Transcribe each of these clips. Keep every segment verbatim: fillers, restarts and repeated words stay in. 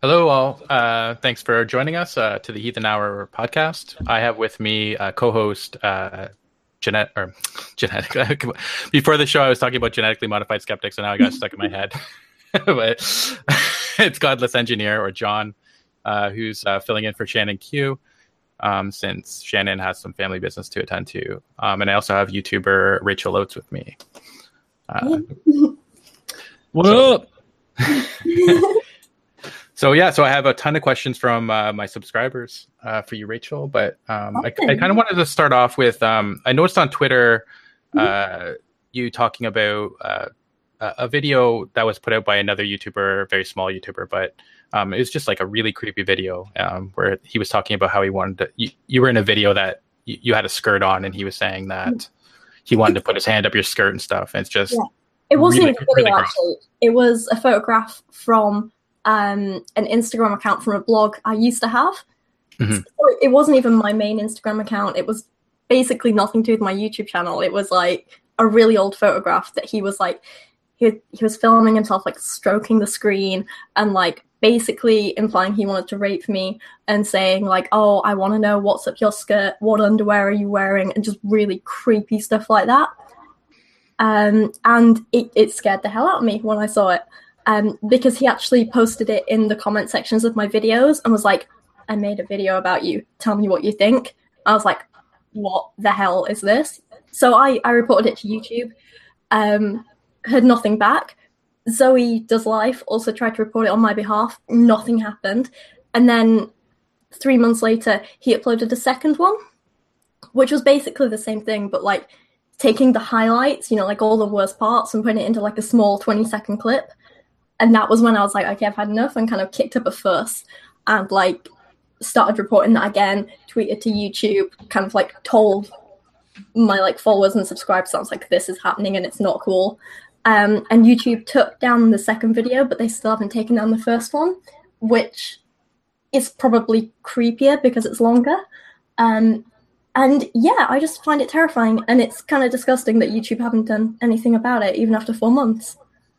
Hello, all. Uh, thanks for joining us uh, to the Heathen Hour podcast. I have with me uh, co-host uh, Jeanette, or genetic. Before the show, I was talking about genetically modified skeptics, and now I got stuck in my head. But it's Godless Engineer, or John, uh, who's uh, filling in for Shannon Q, um, since Shannon has some family business to attend to. Um, and I also have YouTuber Rachel Oates with me. Uh, what so, up? So yeah, so I have a ton of questions from uh, my subscribers uh, for you, Rachel. But um, okay. I, I kind of wanted to start off with um, I noticed on Twitter uh, you talking about uh, a video that was put out by another YouTuber, a very small YouTuber, but um, it was just like a really creepy video um, where he was talking about how he wanted to. You, you were in a video that you, you had a skirt on, and he was saying that he wanted to put his hand up your skirt and stuff. And it's just yeah. It wasn't really, even a video, really actually. It was a photograph from um, an Instagram account from a blog I used to have. Mm-hmm. So it wasn't even my main Instagram account. It was basically nothing to do with my YouTube channel. It was like a really old photograph that he was like, he, he was filming himself like stroking the screen and like basically implying he wanted to rape me and saying like, oh, I want to know what's up your skirt, what underwear are you wearing, and just really creepy stuff like that. Um, and it, it scared the hell out of me when I saw it. Um, because he actually posted it in the comment sections of my videos and was like, I made a video about you. Tell me what you think. I was like, what the hell is this? So I, I reported it to YouTube, um, heard nothing back. Zoe Does Life also tried to report it on my behalf. Nothing happened. And then three months later, he uploaded a second one, which was basically the same thing, but like taking the highlights, you know, like all the worst parts and putting it into like a small twenty second clip. And that was when I was like, okay, I've had enough, and kind of kicked up a fuss and like started reporting that again, tweeted to YouTube, kind of like told my like followers and subscribers, sounds like this is happening and it's not cool. Um, and YouTube took down the second video, but they still haven't taken down the first one, which is probably creepier because it's longer. Um, and yeah, I just find it terrifying, and it's kind of disgusting that YouTube haven't done anything about it, even after four months.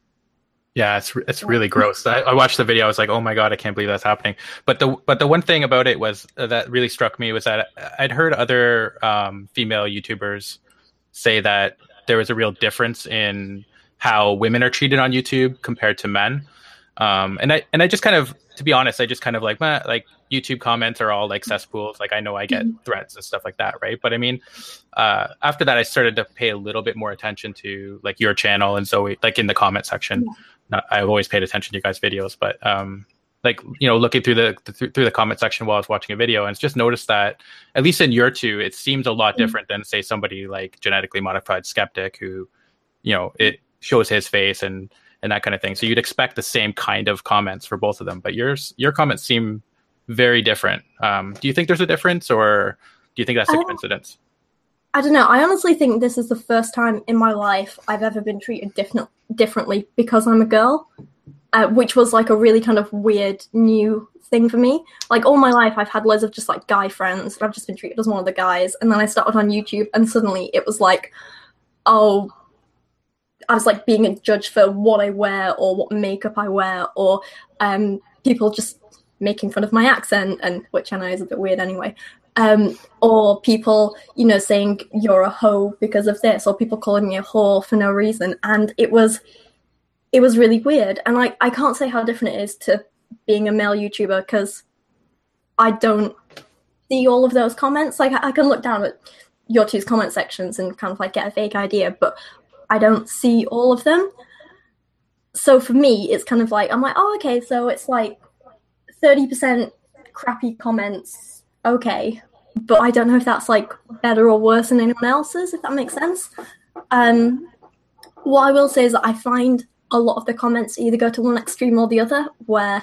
Yeah, it's it's really gross. I, I watched the video. I was like, "Oh my god, I can't believe that's happening." But the but the one thing about it was uh, that really struck me was that I'd heard other um, female YouTubers say that there was a real difference in how women are treated on YouTube compared to men. Um, and I and I just kind of, to be honest, I just kind of like, man, like YouTube comments are all like cesspools. Like I know I get threats and stuff like that, right? But I mean, uh, after that, I started to pay a little bit more attention to like your channel and Zoe, like in the comment section. Yeah. Not, I've always paid attention to you guys' videos, but um, like, you know, looking through the, the through the comment section while I was watching a video, and it's just noticed that at least in your two, it seems a lot different than say somebody like Genetically Modified Skeptic, who, you know, it shows his face and and that kind of thing. So you'd expect the same kind of comments for both of them, but yours your comments seem very different. Um, do you think there's a difference, or do you think that's a coincidence? I don't know. I honestly think this is the first time in my life I've ever been treated different, differently because I'm a girl, uh, which was like a really kind of weird new thing for me. Like all my life I've had loads of just like guy friends, and I've just been treated as one of the guys. And then I started on YouTube, and suddenly it was like, oh, I was like being judged for what I wear or what makeup I wear, or um, people just making fun of my accent, and which I know is a bit weird anyway. Um, or people, you know, saying you're a hoe because of this, or people calling me a whore for no reason. And it was, it was really weird. And I, I can't say how different it is to being a male YouTuber, because I don't see all of those comments. Like I, I can look down at your two's comment sections and kind of like get a vague idea, but I don't see all of them. So for me, it's kind of like, I'm like, oh, okay, so it's like thirty percent crappy comments. Okay. But I don't know if that's like better or worse than anyone else's, if that makes sense. Um, what I will say is that I find a lot of the comments either go to one extreme or the other, where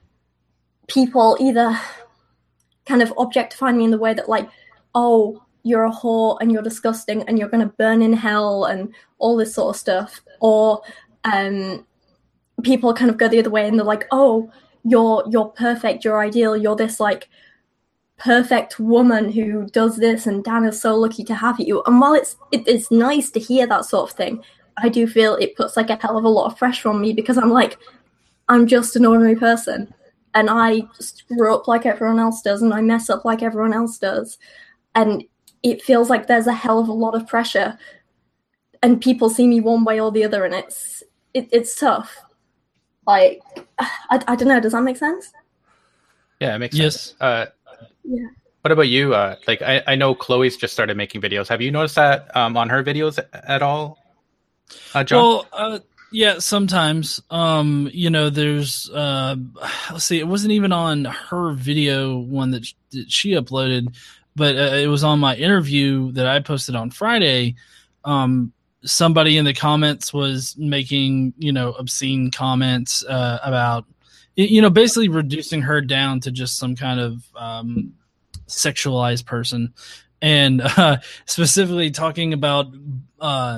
people either kind of objectify me in the way that like, oh, you're a whore and you're disgusting and you're going to burn in hell and all this sort of stuff. Or um, people kind of go the other way and they're like, oh, you're you're perfect, you're ideal, you're this like perfect woman who does this, and Dan is so lucky to have you. And while it's it, it's nice to hear that sort of thing, I do feel it puts like a hell of a lot of pressure on me, because I'm like, I'm just an ordinary person, and I screw up like everyone else does, and I mess up like everyone else does, and it feels like there's a hell of a lot of pressure, and people see me one way or the other, and it's it, it's tough. Like, I, I don't know. Does that make sense? Yeah, it makes Yes. sense. Uh, Yeah. what about you? Uh, like, I, I know Chloe's just started making videos. Have you noticed that um, on her videos at all, uh, John? Well, uh, yeah, sometimes. Um, you know, there's uh, let's see, it wasn't even on her video one that, sh- that she uploaded, but uh, it was on my interview that I posted on Friday. Um, somebody in the comments was making, you know, obscene comments uh, about, you know, basically reducing her down to just some kind of um, sexualized person, and uh, specifically talking about. Uh,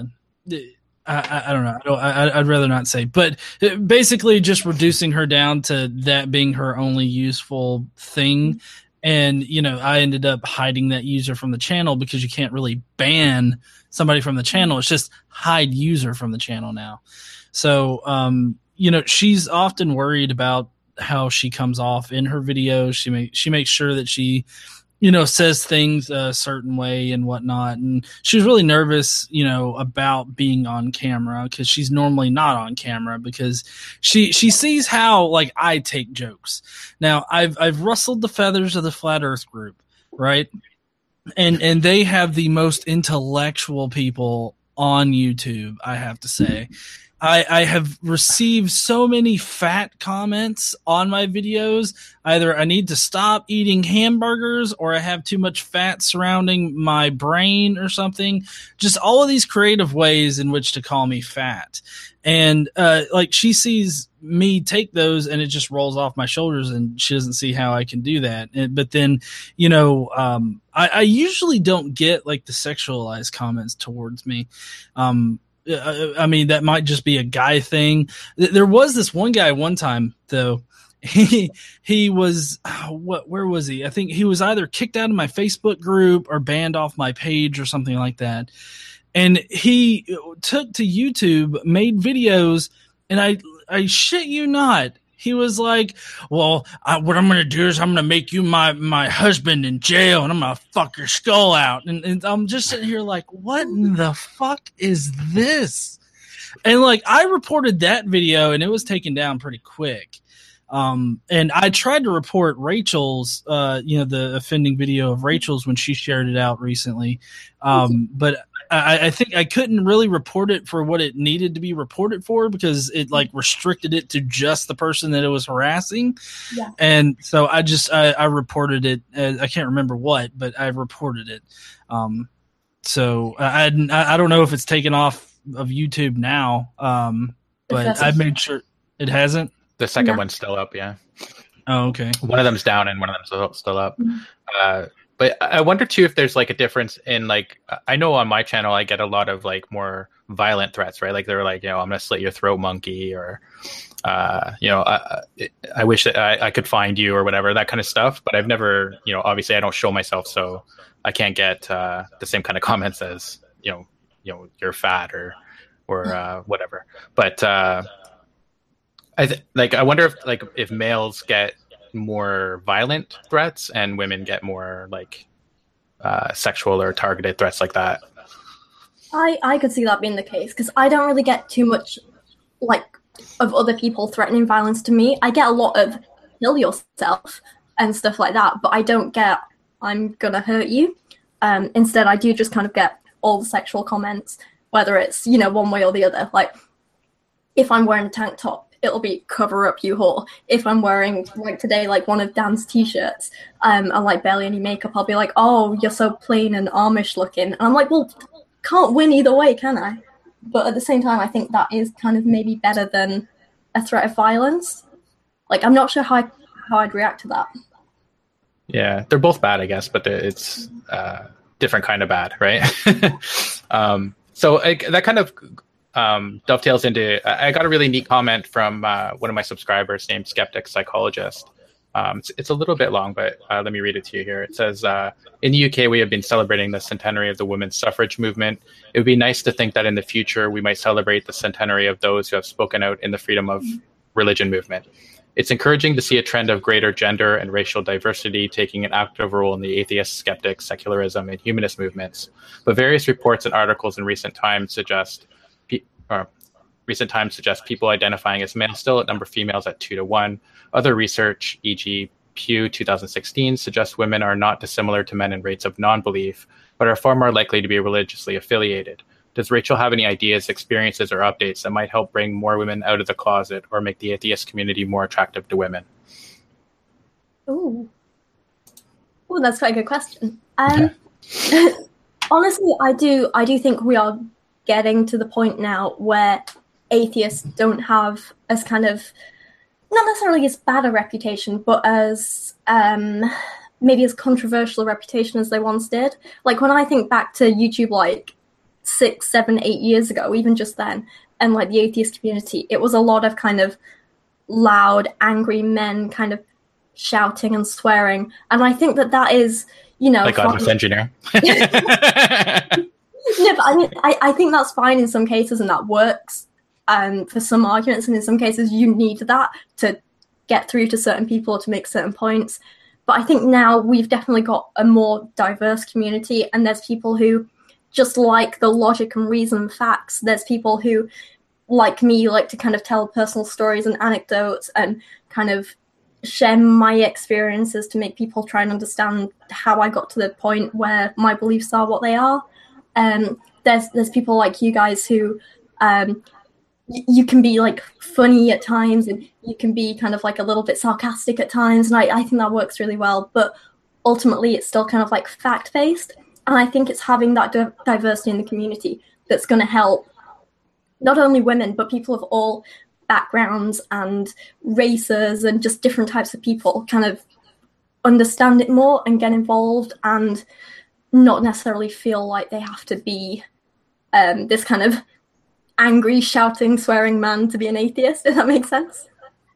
I, I don't know. I don't, I, I'd rather not say, but basically just reducing her down to that being her only useful thing. And, you know, I ended up hiding that user from the channel because you can't really ban somebody from the channel. It's just hide user from the channel now. So, um, you know, she's often worried about how she comes off in her videos. She make, she makes sure that she, you know, says things a certain way and whatnot. And she was really nervous, you know, about being on camera because she's normally not on camera because she, she sees how, like, I take jokes. Now, I've, I've rustled the feathers of the Flat Earth group, right? And, and they have the most intellectual people on YouTube, I have to say. I, I have received so many fat comments on my videos. Either I need to stop eating hamburgers or I have too much fat surrounding my brain or something. Just all of these creative ways in which to call me fat. And uh, like she sees me take those and it just rolls off my shoulders and she doesn't see how I can do that. And, but then, you know, um, I, I usually don't get like the sexualized comments towards me. Um, I mean, that might just be a guy thing. There was this one guy one time, though. He he was what? Where was he? I think he was either kicked out of my Facebook group or banned off my page or something like that. And he took to YouTube, made videos, and I I shit you not. He was like, well, I, what I'm going to do is I'm going to make you my, my husband in jail and I'm going to fuck your skull out. And, and I'm just sitting here like, what in the fuck is this? And like, I reported that video and it was taken down pretty quick. Um, and I tried to report Rachel's, uh, you know, the offending video of Rachel's when she shared it out recently. Um, but I, I think I couldn't really report it for what it needed to be reported for because it like restricted it to just the person that it was harassing. Yeah. And so I just, I, I reported it. As, I can't remember what, but I reported it. Um, so I, I, I don't know if it's taken off of YouTube now. Um, but I made sure it hasn't. The second No. one's still up, yeah. Oh, okay. One of them's down and one of them's still, still up. Mhm. Uh, but I wonder too if there's like a difference in like I know on my channel I get a lot of like more violent threats, right? Like they're like, you know, I'm gonna slit your throat, monkey, or uh, you know, I, I wish that I, I could find you or whatever, that kind of stuff. But I've never, you know, obviously I don't show myself, so I can't get uh, the same kind of comments as you know, you know, you're fat or or uh, whatever. But uh, I th- like I wonder if like if males get more violent threats and women get more like uh, sexual or targeted threats like that. I, I could see that being the case because I don't really get too much like of other people threatening violence to me. I get a lot of kill yourself and stuff like that, but I don't get I'm gonna hurt you. Um, instead, I do just kind of get all the sexual comments, whether it's, you know, one way or the other. Like if I'm wearing a tank top, it'll be cover up, you whore. If I'm wearing, like today, like one of Dan's t-shirts um, and like barely any makeup, I'll be like, oh, you're so plain and Amish looking. And I'm like, well, can't win either way, can I? But at the same time, I think that is kind of maybe better than a threat of violence. Like, I'm not sure how, I, how I'd react to that. Yeah, they're both bad, I guess, but it's uh, different kind of bad, right? um, so I, that kind of um, dovetails into, I got a really neat comment from uh, one of my subscribers named Skeptic Psychologist. Um, it's, it's a little bit long, but uh, let me read it to you here. It says, uh, in the U K, we have been celebrating the centenary of the women's suffrage movement. It would be nice to think that in the future, we might celebrate the centenary of those who have spoken out in the freedom of religion movement. It's encouraging to see a trend of greater gender and racial diversity taking an active role in the atheist, skeptic, secularism, and humanist movements. But various reports and articles in recent times suggest, or recent times suggest people identifying as male still outnumber females at two to one. Other research, for example. Pew twenty sixteen, suggests women are not dissimilar to men in rates of non-belief, but are far more likely to be religiously affiliated. Does Rachel have any ideas, experiences, or updates that might help bring more women out of the closet or make the atheist community more attractive to women? Ooh. Ooh, that's quite a good question. Um, yeah. Honestly, I do I do think we are getting to the point now where atheists don't have as kind of, not necessarily as bad a reputation, but as um, maybe as controversial a reputation as they once did. Like when I think back to YouTube like six, seven, eight years ago, even just then, and like the atheist community, it was a lot of kind of loud, angry men kind of shouting and swearing. And I think that that is, you know... Like Godless Engineer. No, but I mean, I, I think that's fine in some cases and that works. Um, for some arguments, and in some cases you need that to get through to certain people or to make certain points. But I think now we've definitely got a more diverse community, and there's people who just like the logic and reason and facts. There's people who, like me, like to kind of tell personal stories and anecdotes and kind of share my experiences to make people try and understand how I got to the point where my beliefs are what they are. Um, there's there's people like you guys who... Um, you can be like funny at times and you can be kind of like a little bit sarcastic at times. And I, I think that works really well, but ultimately it's still kind of like fact based. And I think it's having that di- diversity in the community that's going to help not only women, but people of all backgrounds and races and just different types of people kind of understand it more and get involved and not necessarily feel like they have to be um, this kind of angry, shouting, swearing man to be an atheist, if that makes sense.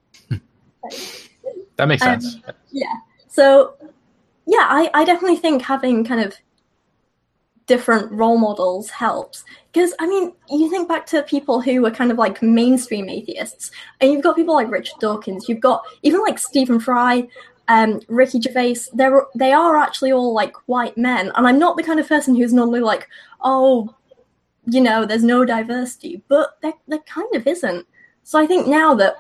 That makes um, sense. Yeah. So, yeah, I, I definitely think having kind of different role models helps. Because, I mean, you think back to people who were kind of like mainstream atheists, and you've got people like Richard Dawkins, you've got even like Stephen Fry, um, Ricky Gervais, they're, they are actually all like white men. And I'm not the kind of person who's normally like, oh, you know, there's no diversity, but there, there kind of isn't. So I think now that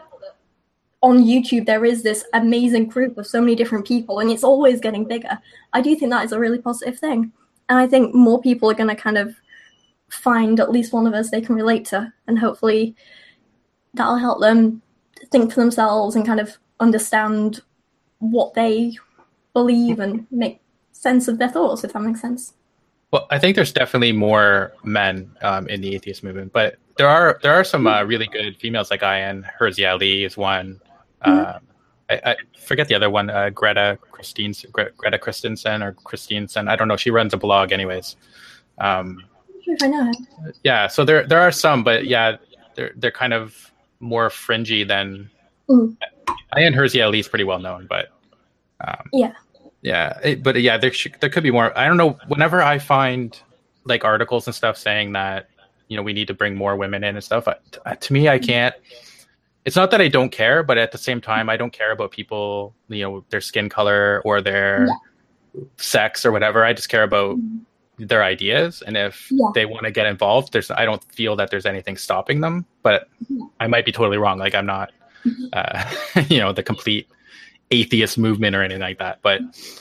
on YouTube there is this amazing group of so many different people, and it's always getting bigger, I do think that is a really positive thing. And I think more people are going to kind of find at least one of us they can relate to, and hopefully that'll help them think for themselves and kind of understand what they believe and make sense of their thoughts, if that makes sense. Well, I think there's definitely more men um, in the atheist movement, but there are there are some uh, really good females like Ayan. Herzia Ali is one. Mm-hmm. Uh, I, I forget the other one. Uh, Greta Christine, Gre- Greta Christensen or Christensen. I don't know. She runs a blog, anyways. Um, I'm sure if I know her. Yeah. So there there are some, but yeah, they're they're kind of more fringy than. Mm. Ayan Herzia Ali is pretty well known, but um, yeah. Yeah, it, but yeah, there sh- there could be more. I don't know. Whenever I find like articles and stuff saying that, you know, we need to bring more women in and stuff, I, t- to me, I can't. It's not that I don't care, but at the same time, I don't care about people, you know, their skin color or their yeah. sex or whatever. I just care about mm-hmm. their ideas, and if yeah. they want to get involved, there's. I don't feel that there's anything stopping them, but mm-hmm. I might be totally wrong. Like I'm not, mm-hmm. uh, you know, the complete atheist movement or anything like that, but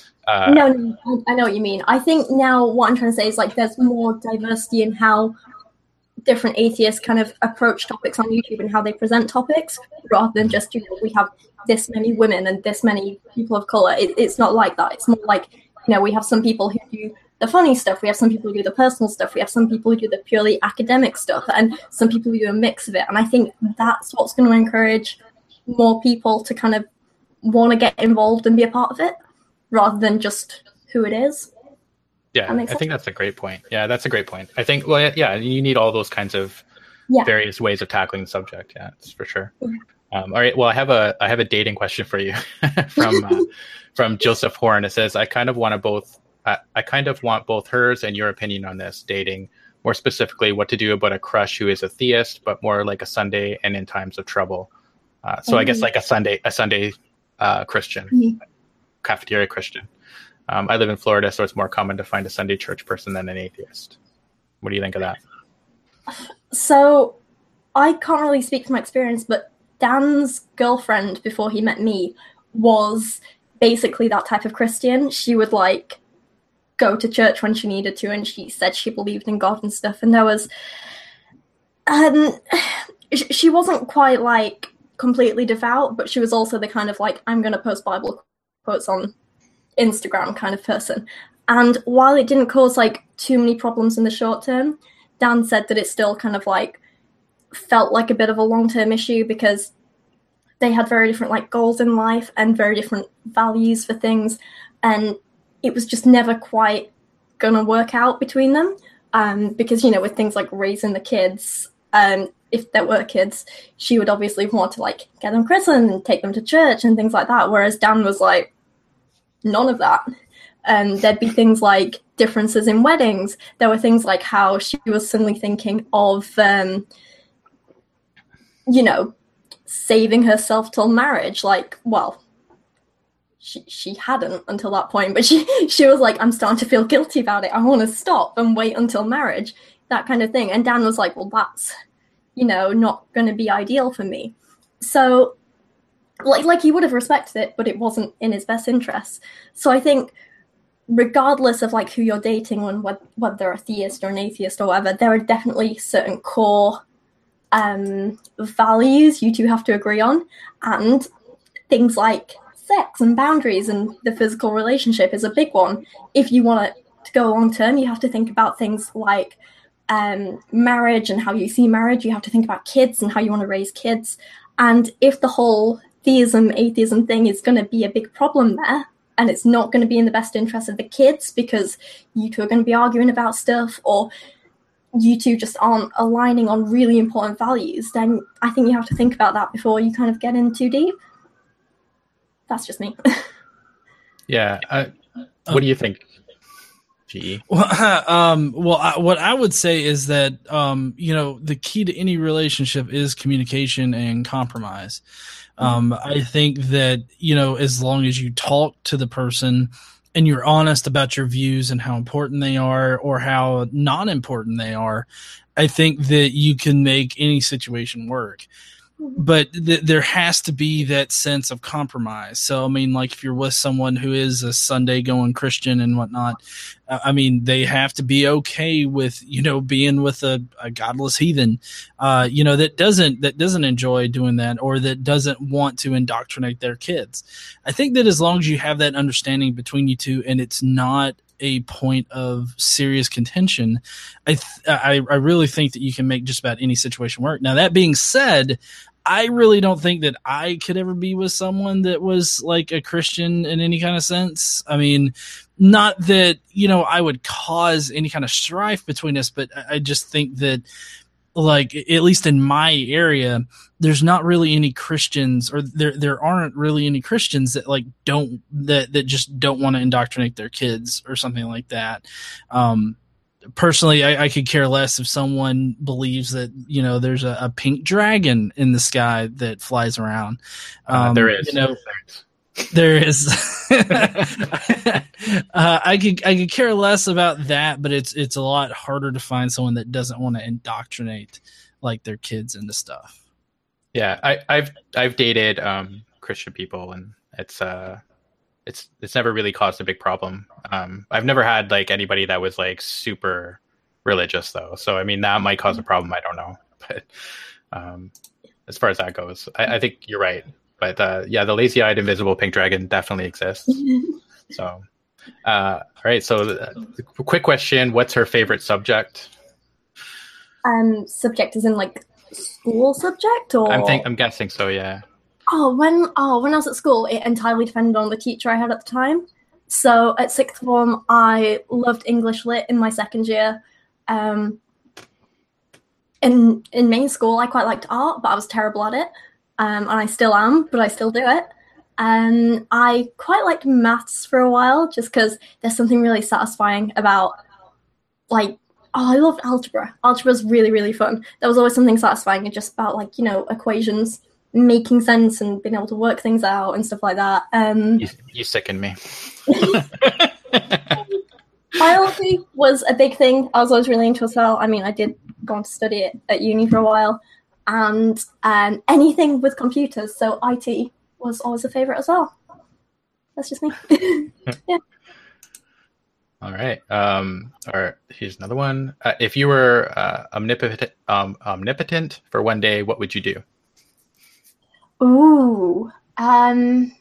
uh no, no I know what you mean. I think now what I'm trying to say is like there's more diversity in how different atheists kind of approach topics on YouTube and how they present topics, rather than just, you know, we have this many women and this many people of color. It, it's not like that. It's more like, you know, we have some people who do the funny stuff, we have some people who do the personal stuff, we have some people who do the purely academic stuff, and some people who do a mix of it. And I think that's what's going to encourage more people to kind of want to get involved and be a part of it, rather than just who it is. Yeah, I think that's a great point. Yeah, that's a great point. I think, well, yeah, you need all those kinds of yeah. various ways of tackling the subject. Yeah, that's for sure. Yeah. Um, all right. Well, I have a I have a dating question for you from uh, from Joseph Horn. It says, I kind of want to both. I, I kind of want both hers and your opinion on this dating. More specifically, what to do about a crush who is a theist, but more like a Sunday and in times of trouble. Uh, so mm-hmm. I guess like a Sunday a Sunday uh, Christian, mm-hmm. cafeteria Christian. Um, I live in Florida, so it's more common to find a Sunday church person than an atheist. What do you think of that? So I can't really speak from my experience, but Dan's girlfriend before he met me was basically that type of Christian. She would like go to church when she needed to, and she said she believed in God and stuff. And there was, um, she wasn't quite like completely devout, but she was also the kind of like, I'm going to post Bible quotes on Instagram kind of person. And while it didn't cause like too many problems in the short term, Dan said that it still kind of like felt like a bit of a long-term issue because they had very different like goals in life and very different values for things, and it was just never quite gonna work out between them. Um, because, you know, with things like raising the kids, um, if there were kids, she would obviously want to like get them christened and take them to church and things like that. Whereas Dan was like, none of that. And um, there'd be things like differences in weddings. There were things like how she was suddenly thinking of, um, you know, saving herself till marriage. Like, well, she she hadn't until that point, but she she was like, I'm starting to feel guilty about it. I want to stop and wait until marriage, that kind of thing. And Dan was like, well, that's, you know, not going to be ideal for me. So, like, like he would have respected it, but it wasn't in his best interests. So I think, regardless of like who you're dating and whether, whether they're a theist or an atheist or whatever, there are definitely certain core um, values you two have to agree on, and things like sex and boundaries and the physical relationship is a big one. If you want it to go long term, you have to think about things like um, marriage and how you see marriage. You have to think about kids and how you want to raise kids. And if the whole theism, atheism thing is going to be a big problem there, and it's not going to be in the best interest of the kids because you two are going to be arguing about stuff, or you two just aren't aligning on really important values, then I think you have to think about that before you kind of get in too deep. That's just me. Yeah. Uh, what do you think, G E? Well, um, well I, what I would say is that, um, you know, the key to any relationship is communication and compromise. Um, I think that, you know, as long as you talk to the person and you're honest about your views and how important they are or how non-important they are, I think that you can make any situation work. But th- there has to be that sense of compromise. So, I mean, like if you're with someone who is a Sunday going Christian and whatnot, uh, I mean, they have to be okay with, you know, being with a, a godless heathen, uh, you know, that doesn't, that doesn't enjoy doing that or that doesn't want to indoctrinate their kids. I think that as long as you have that understanding between you two and it's not a point of serious contention, I, th- I I really think that you can make just about any situation work. Now, that being said, I really don't think that I could ever be with someone that was like a Christian in any kind of sense. I mean, not that, you know, I would cause any kind of strife between us, but I just think that, like, at least in my area, there's not really any Christians, or there there aren't really any Christians that like don't that that just don't want to indoctrinate their kids or something like that. Um, personally, I, I could care less if someone believes that, you know, there's a, a pink dragon in the sky that flies around. Um, uh, there is, you know, there is. uh, I could I could care less about that, but it's it's a lot harder to find someone that doesn't want to indoctrinate like their kids into stuff. Yeah, I, I've I've dated um, Christian people, and it's uh, it's it's never really caused a big problem. Um, I've never had like anybody that was like super religious though, so I mean that might cause a problem. I don't know, but um, as far as that goes, I, I think you're right. But uh, yeah, the lazy-eyed invisible pink dragon definitely exists. So, uh, all right. So, uh, quick question: what's her favorite subject? Um, subject is in like school subject, or I'm think I'm guessing so. Yeah. Oh, when oh when I was at school, it entirely depended on the teacher I had at the time. So at sixth form, I loved English lit in my second year. Um, in in main school, I quite liked art, but I was terrible at it. Um, and I still am, but I still do it. And I quite liked maths for a while, just because there's something really satisfying about, like, oh, I loved algebra. Algebra is really, really fun. There was always something satisfying just about, like, you know, equations making sense and being able to work things out and stuff like that. Um, you, you sicken me. Biology was a big thing. I was always really into as well. I mean, I did go on to study it at uni for a while, and um, anything with computers. So I T was always a favorite as well. That's just me. Yeah. All right. Um, or here's another one. Uh, if you were uh, omnipotent, um, omnipotent for one day, what would you do? Ooh, um,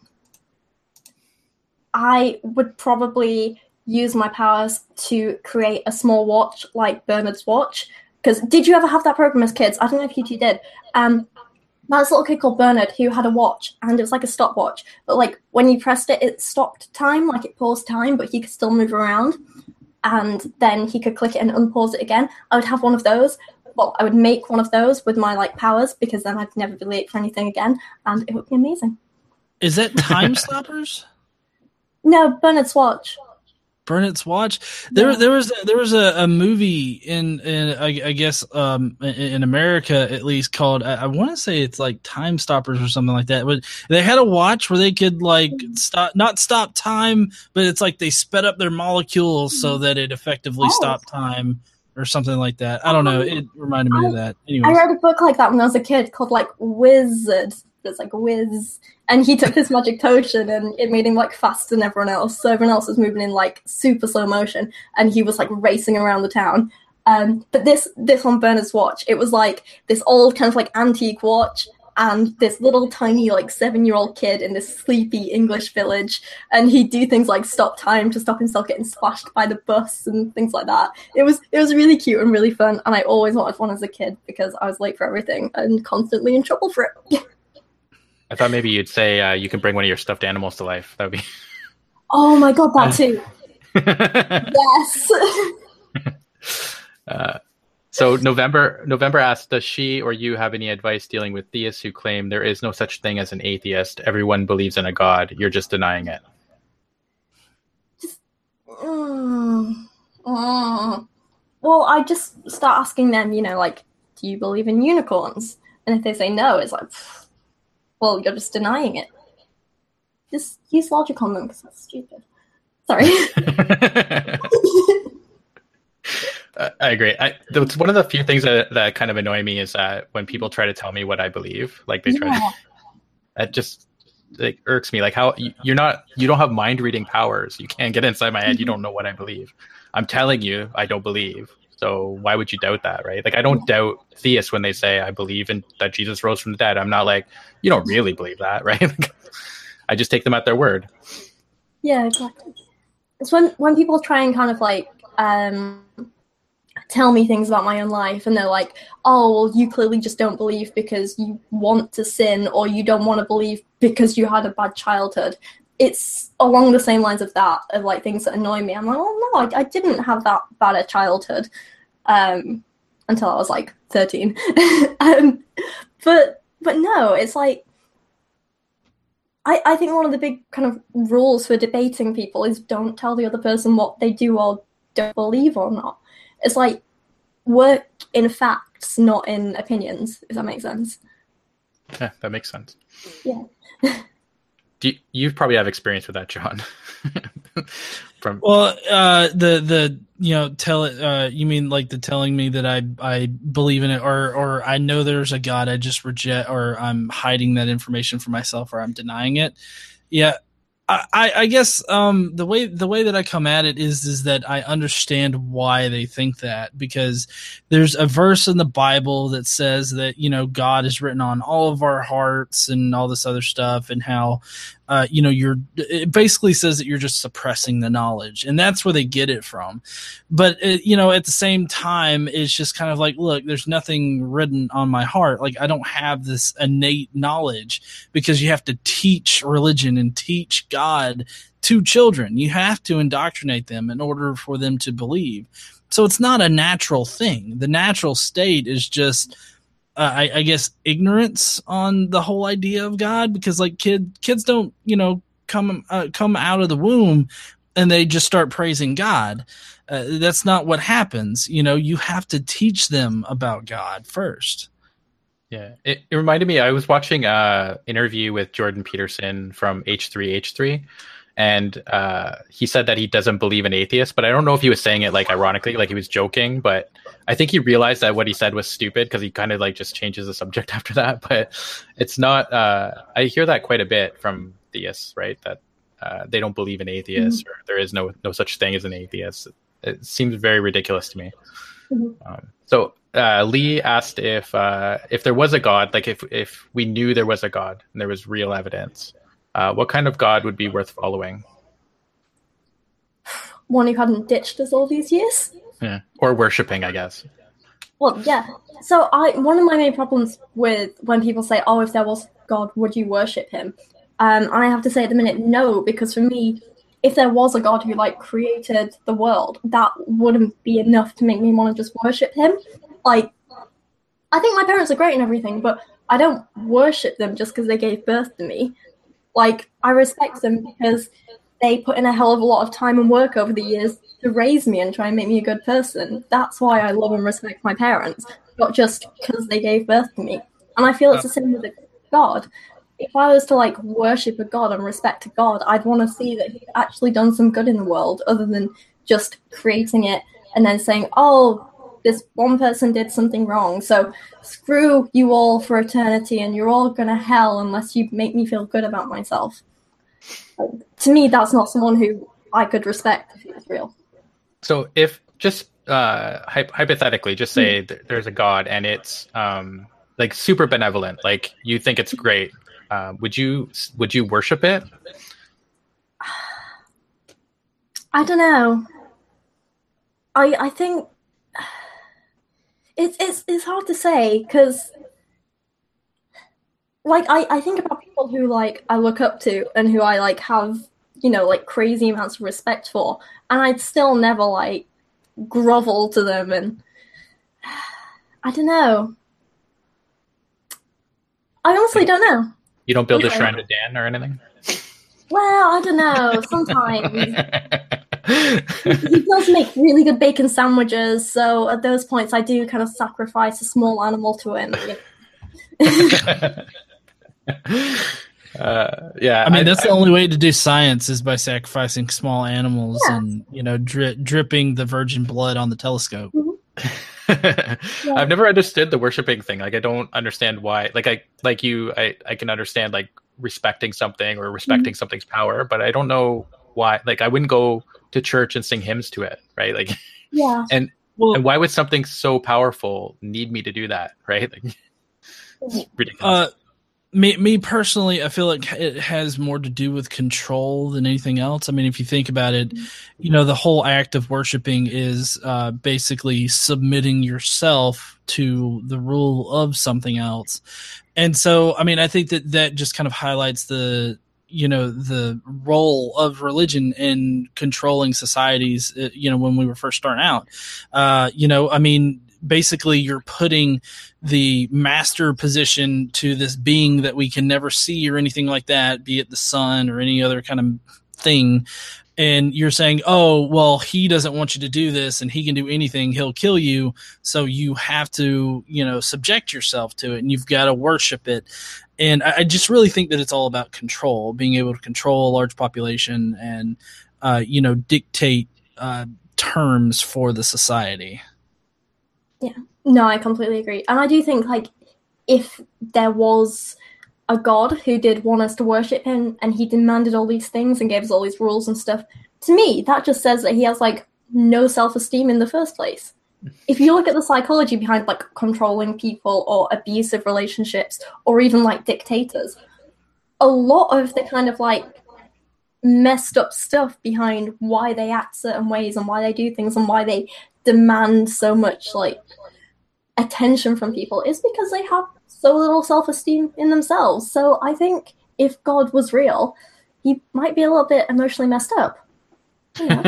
I would probably use my powers to create a small watch like Bernard's watch. Because did you ever have that program as kids? I don't know if you two did. Um, there was a little kid called Bernard who had a watch, and it was like a stopwatch. But like when you pressed it, it stopped time, like it paused time, but he could still move around. And then he could click it and unpause it again. I would have one of those. Well, I would make one of those with my like powers, because then I'd never be late for anything again, and it would be amazing. Is that Time Stoppers? No, Bernard's watch. Bernard's watch. There, Yeah. there was there was a, a movie in, in I, I guess um, in, in America at least called I, I want to say it's like Time Stoppers or something like that. But they had a watch where they could like stop, not stop time, but it's like they sped up their molecules so that it effectively Oh. stopped time or something like that. I don't know. It reminded me of that. I Anyways, read a book like that when I was a kid called like Wizard. It's like Wiz, and he took this magic potion, and it made him like faster than everyone else. So everyone else was moving in like super slow motion, and he was like racing around the town. Um, but this this on Bernard's watch, it was like this old kind of like antique watch, and this little tiny like seven year old kid in this sleepy English village, and he'd do things like stop time to stop himself getting splashed by the bus and things like that. It was it was really cute and really fun, and I always wanted one as a kid because I was late for everything and constantly in trouble for it. I thought maybe you'd say uh, you can bring one of your stuffed animals to life. That would be. Oh my god, that too. Yes. uh, so November November asked, does she or you have any advice dealing with theists who claim there is no such thing as an atheist? Everyone believes in a god. You're just denying it. Just, mm, mm. Well, I just start asking them, you know, like, do you believe in unicorns? And if they say no, it's like, pfft, well, you're just denying it. Just use logic on them, because that's stupid. Sorry. uh, I agree. I, it's one of the few things that, that kind of annoy me is that when people try to tell me what I believe, like they try Yeah. to, that just like irks me. Like how you, you're not, you don't have mind reading powers. You can't get inside my head. You don't know what I believe. I'm telling you, I don't believe. So why would you doubt that, right? Like I don't doubt theists when they say I believe in that Jesus rose from the dead. I'm not like, you don't really believe that, right? Like, I just take them at their word. Yeah, exactly. It's when when people try and kind of like um, tell me things about my own life, and they're like, "Oh, well, you clearly just don't believe because you want to sin, or you don't want to believe because you had a bad childhood." It's along the same lines of that, of like things that annoy me. I'm like, "Oh no, I, I didn't have that bad a childhood um, until I was like thirteen." um, but but no, it's like. I, I think one of the big kind of rules for debating people is don't tell the other person what they do or don't believe or not. It's like work in facts, not in opinions, if that makes sense. Yeah, that makes sense. Yeah. Do you, you probably have experience with that, John. From well, uh, the the you know tell it. Uh, you mean like the telling me that I I believe in it, or or I know there's a God, I just reject, or I'm hiding that information from myself, or I'm denying it. Yeah, I, I, I guess um, the way the way that I come at it is is that I understand why they think that, because there's a verse in the Bible that says that, you know, God is written on all of our hearts and all this other stuff, and how uh, you know you're it basically says that you're just suppressing the knowledge, and that's where they get it from. But it, you know, at the same time, it's just kind of like, look, there's nothing written on my heart. Like I don't have this innate knowledge, because you have to teach religion and teach God to children. You have to indoctrinate them in order for them to believe. So it's not a natural thing. The natural state is just, uh, I, I guess, ignorance on the whole idea of God, because like kid kids don't, you know, come uh, come out of the womb and they just start praising God. Uh, that's not what happens. You know, you have to teach them about God first. Yeah, it, it reminded me. I was watching a interview with Jordan Peterson from H three H three, and uh, he said that he doesn't believe in atheists. But I don't know if he was saying it like ironically, like he was joking. But I think he realized that what he said was stupid because he kind of like just changes the subject after that. But it's not. Uh, I hear that quite a bit from theists, right? That uh, they don't believe in atheists, mm-hmm. or there is no no such thing as an atheist. It seems very ridiculous to me. Mm-hmm. Um, so. Uh, Lee asked if uh, if there was a God, like if if we knew there was a God and there was real evidence, uh, what kind of God would be worth following? One who hadn't ditched us all these years? Yeah, or worshipping, I guess. Well, yeah. So I one of my main problems with when people say, "Oh, if there was God, would you worship him?" Um, and I have to say at the minute, no, because for me, if there was a God who like created the world, that wouldn't be enough to make me want to just worship him. Like, I think my parents are great and everything, but I don't worship them just because they gave birth to me. Like, I respect them because they put in a hell of a lot of time and work over the years to raise me and try and make me a good person. That's why I love and respect my parents, not just because they gave birth to me. And I feel it's the same with a God. If I was to, like, worship a God and respect a God, I'd want to see that he's actually done some good in the world other than just creating it and then saying, oh, this one person did something wrong, so screw you all for eternity and you're all going to hell unless you make me feel good about myself. To me, that's not someone who I could respect if he was real. So if just uh, hy- hypothetically, just say mm. th- there's a God and it's um, like super benevolent, like you think it's great, uh, would you would you worship it? I don't know. I I think It's it's it's hard to say because, like, I, I think about people who, like, I look up to and who I, like, have, you know, like, crazy amounts of respect for, and I'd still never, like, grovel to them, and I don't know. I honestly don't know. You don't build a shrine to Dan or anything? Well, I don't know. Sometimes. He does make really good bacon sandwiches, so at those points I do kind of sacrifice a small animal to him. You know? uh, yeah, I mean I, that's I, the only way to do science is by sacrificing small animals yeah. and you know dri- dripping the virgin blood on the telescope. Mm-hmm. yeah. I've never understood the worshiping thing. Like I don't understand why. Like I like you, I I can understand like respecting something or respecting mm-hmm. something's power, but I don't know why. Like I wouldn't go to church and sing hymns to it, right? Like, yeah. And well, and why would something so powerful need me to do that, right? Like, it's ridiculous. Uh, me, me personally, I feel like it has more to do with control than anything else. I mean, if you think about it, you know, the whole act of worshiping is uh, basically submitting yourself to the rule of something else. And so, I mean, I think that that just kind of highlights the, you know, the role of religion in controlling societies, uh, you know, when we were first starting out. Uh, you know, I mean, basically you're putting the master position to this being that we can never see or anything like that, be it the sun or any other kind of thing. And you're saying, oh, well, he doesn't want you to do this and he can do anything. He'll kill you. So you have to, you know, subject yourself to it and you've got to worship it. And I just really think that it's all about control, being able to control a large population and, uh, you know, dictate uh, terms for the society. Yeah, no, I completely agree. And I do think, like, if there was a God who did want us to worship him and he demanded all these things and gave us all these rules and stuff, to me, that just says that he has, like, no self-esteem in the first place. If you look at the psychology behind, like, controlling people or abusive relationships or even, like, dictators, a lot of the kind of, like, messed up stuff behind why they act certain ways and why they do things and why they demand so much, like, attention from people is because they have so little self-esteem in themselves. So I think if God was real, he might be a little bit emotionally messed up. You know?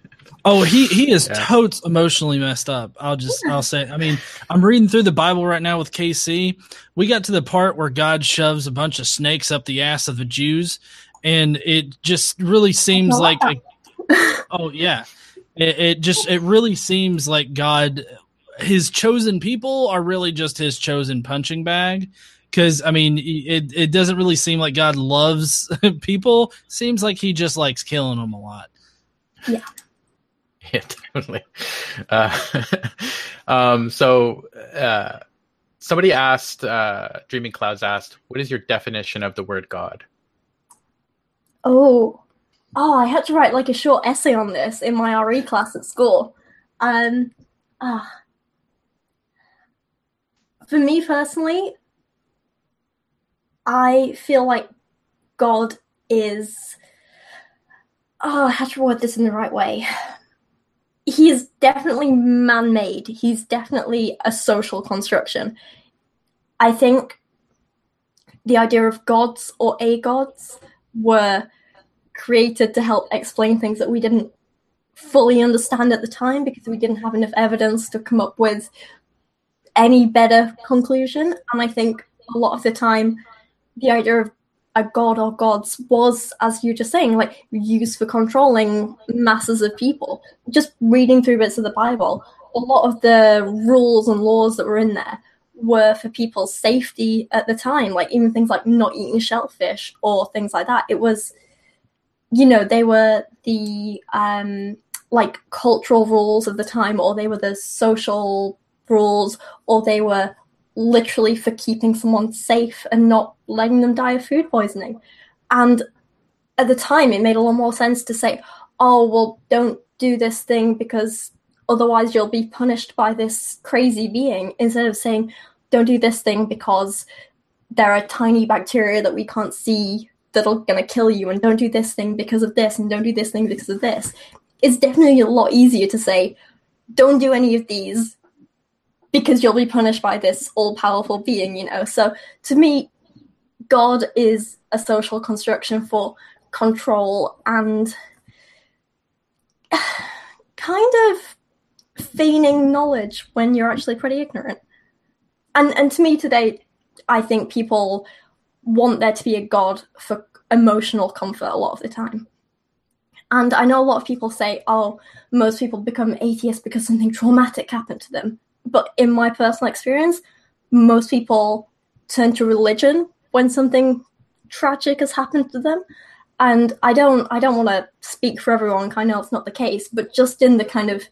Oh, he, he is yeah. totes emotionally messed up. I'll just, I'll say, I mean, I'm reading through the Bible right now with K C. We got to the part where God shoves a bunch of snakes up the ass of the Jews. And it just really seems like, a, oh yeah, it, it just, it really seems like God his chosen people are really just his chosen punching bag. Because, I mean, it, it doesn't really seem like God loves people. Seems like he just likes killing them a lot. Yeah. Yeah, definitely. Uh, um, so uh, somebody asked, uh, Dreaming Clouds asked, what is your definition of the word God? Oh. Oh, I had to write like a short essay on this in my R E class at school. Um, uh, for me personally, I feel like God is... Oh, I have to word this in the right way. He is definitely man-made. He's definitely a social construction. I think the idea of gods or a-gods were created to help explain things that we didn't fully understand at the time because we didn't have enough evidence to come up with any better conclusion. And I think a lot of the time, the idea of a god or gods was, as you were just saying, like used for controlling masses of people. Just reading through bits of the Bible, a lot of the rules and laws that were in there were for people's safety at the time, like even things like not eating shellfish or things like that. It was, you know, they were the um, like cultural rules of the time, or they were the social rules, or they were literally for keeping someone safe and not letting them die of food poisoning. And at the time, it made a lot more sense to say, oh, well, don't do this thing because otherwise you'll be punished by this crazy being, instead of saying, don't do this thing because there are tiny bacteria that we can't see that are going to kill you, and don't do this thing because of this, and don't do this thing because of this. It's definitely a lot easier to say, don't do any of these because you'll be punished by this all-powerful being, you know? So to me, God is a social construction for control and kind of feigning knowledge when you're actually pretty ignorant. And and to me today, I think people want there to be a God for emotional comfort a lot of the time. And I know a lot of people say, oh, most people become atheists because something traumatic happened to them. But in my personal experience, most people turn to religion when something tragic has happened to them. And I don't I don't want to speak for everyone, I know it's not the case, but just in the kind of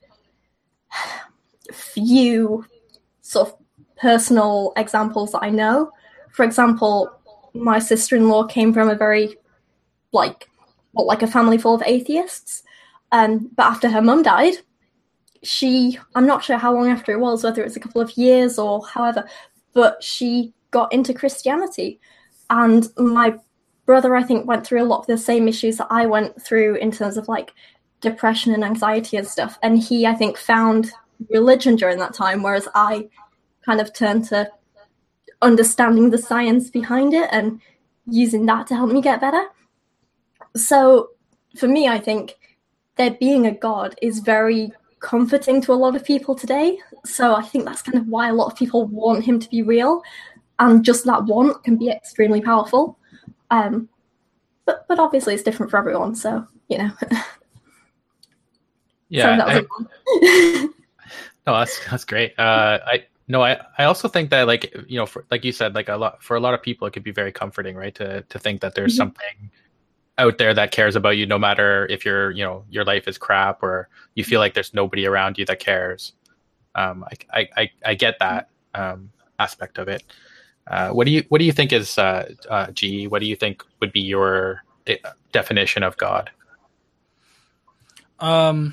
few sort of personal examples that I know. For example, my sister-in-law came from a very, like, well, like a family full of atheists. Um, but after her mum died, she, I'm not sure how long after it was, whether it's a couple of years or however, but she got into Christianity. And my brother, I think, went through a lot of the same issues that I went through in terms of like depression and anxiety and stuff. And he, I think, found religion during that time, whereas I kind of turned to understanding the science behind it and using that to help me get better. So for me, I think there being a God is very comforting to a lot of people today. So I think that's kind of why a lot of people want him to be real, and just that want can be extremely powerful. Um, but but obviously it's different for everyone, so you know. Yeah, I, no, that's that's great. Uh, I no, I, I also think that, like, you know, for, like you said, like a lot for a lot of people, it could be very comforting, right? To to think that there's mm-hmm. something out there that cares about you, no matter if you're, you know, your life is crap or you feel like there's nobody around you that cares. Um, I I I, I get that um, aspect of it. Uh, what do you what do you think is uh, uh, G? What do you think would be your de- definition of God? Um.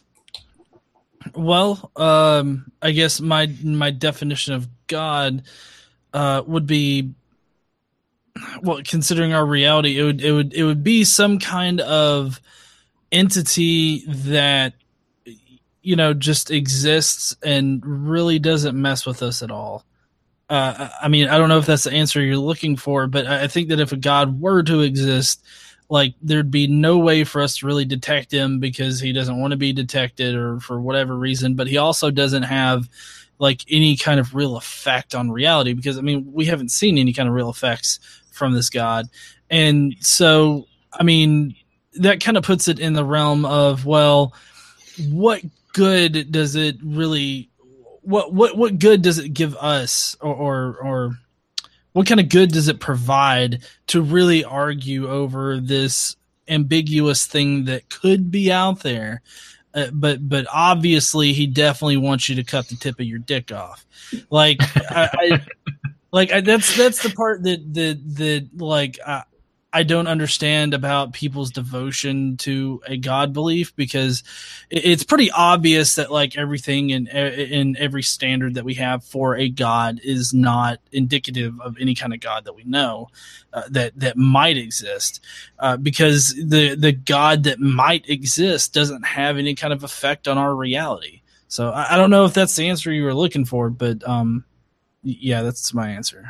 Well, um, I guess my my definition of God uh, would be, well, considering our reality, it would it would it would be some kind of entity that, you know, just exists and really doesn't mess with us at all. Uh, I mean, I don't know if that's the answer you're looking for, but I think that if a God were to exist, like, there'd be no way for us to really detect him because he doesn't want to be detected or for whatever reason, but he also doesn't have like any kind of real effect on reality because, I mean, we haven't seen any kind of real effects from this God. And so, I mean, that kind of puts it in the realm of, well, what good does it really, what what what good does it give us, or or, or what kind of good does it provide to really argue over this ambiguous thing that could be out there? Uh, but but obviously he definitely wants you to cut the tip of your dick off. Like I, I like I, that's that's the part that that that like I, I don't understand about people's devotion to a God belief, because it, it's pretty obvious that like everything in in every standard that we have for a God is not indicative of any kind of God that we know uh, that that might exist, uh, because the the God that might exist doesn't have any kind of effect on our reality. So I, I don't know if that's the answer you were looking for, but um, yeah, that's my answer.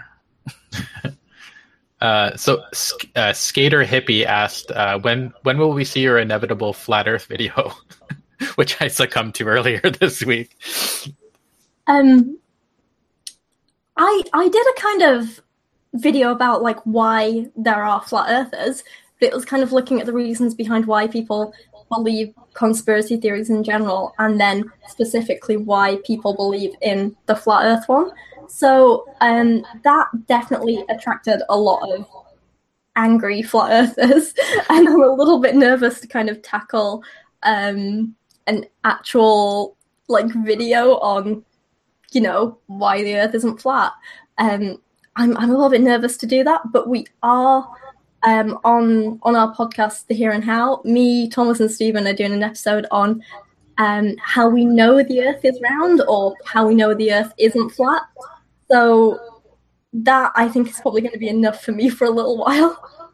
Uh, so, uh, Skater Hippie asked, uh, when when will we see your inevitable flat Earth video, which I succumbed to earlier this week. Um, I I did a kind of video about like why there are flat earthers. It was kind of looking at the reasons behind why people believe conspiracy theories in general, and then specifically why people believe in the flat Earth one. So um, that definitely attracted a lot of angry flat earthers, and I'm a little bit nervous to kind of tackle um, an actual like video on, you know, why the Earth isn't flat. Um, I'm I'm a little bit nervous to do that, but we are um, on on our podcast, The Here and How. Me, Thomas, and Stephen are doing an episode on um, how we know the Earth is round, or how we know the Earth isn't flat. So that, I think, is probably going to be enough for me for a little while.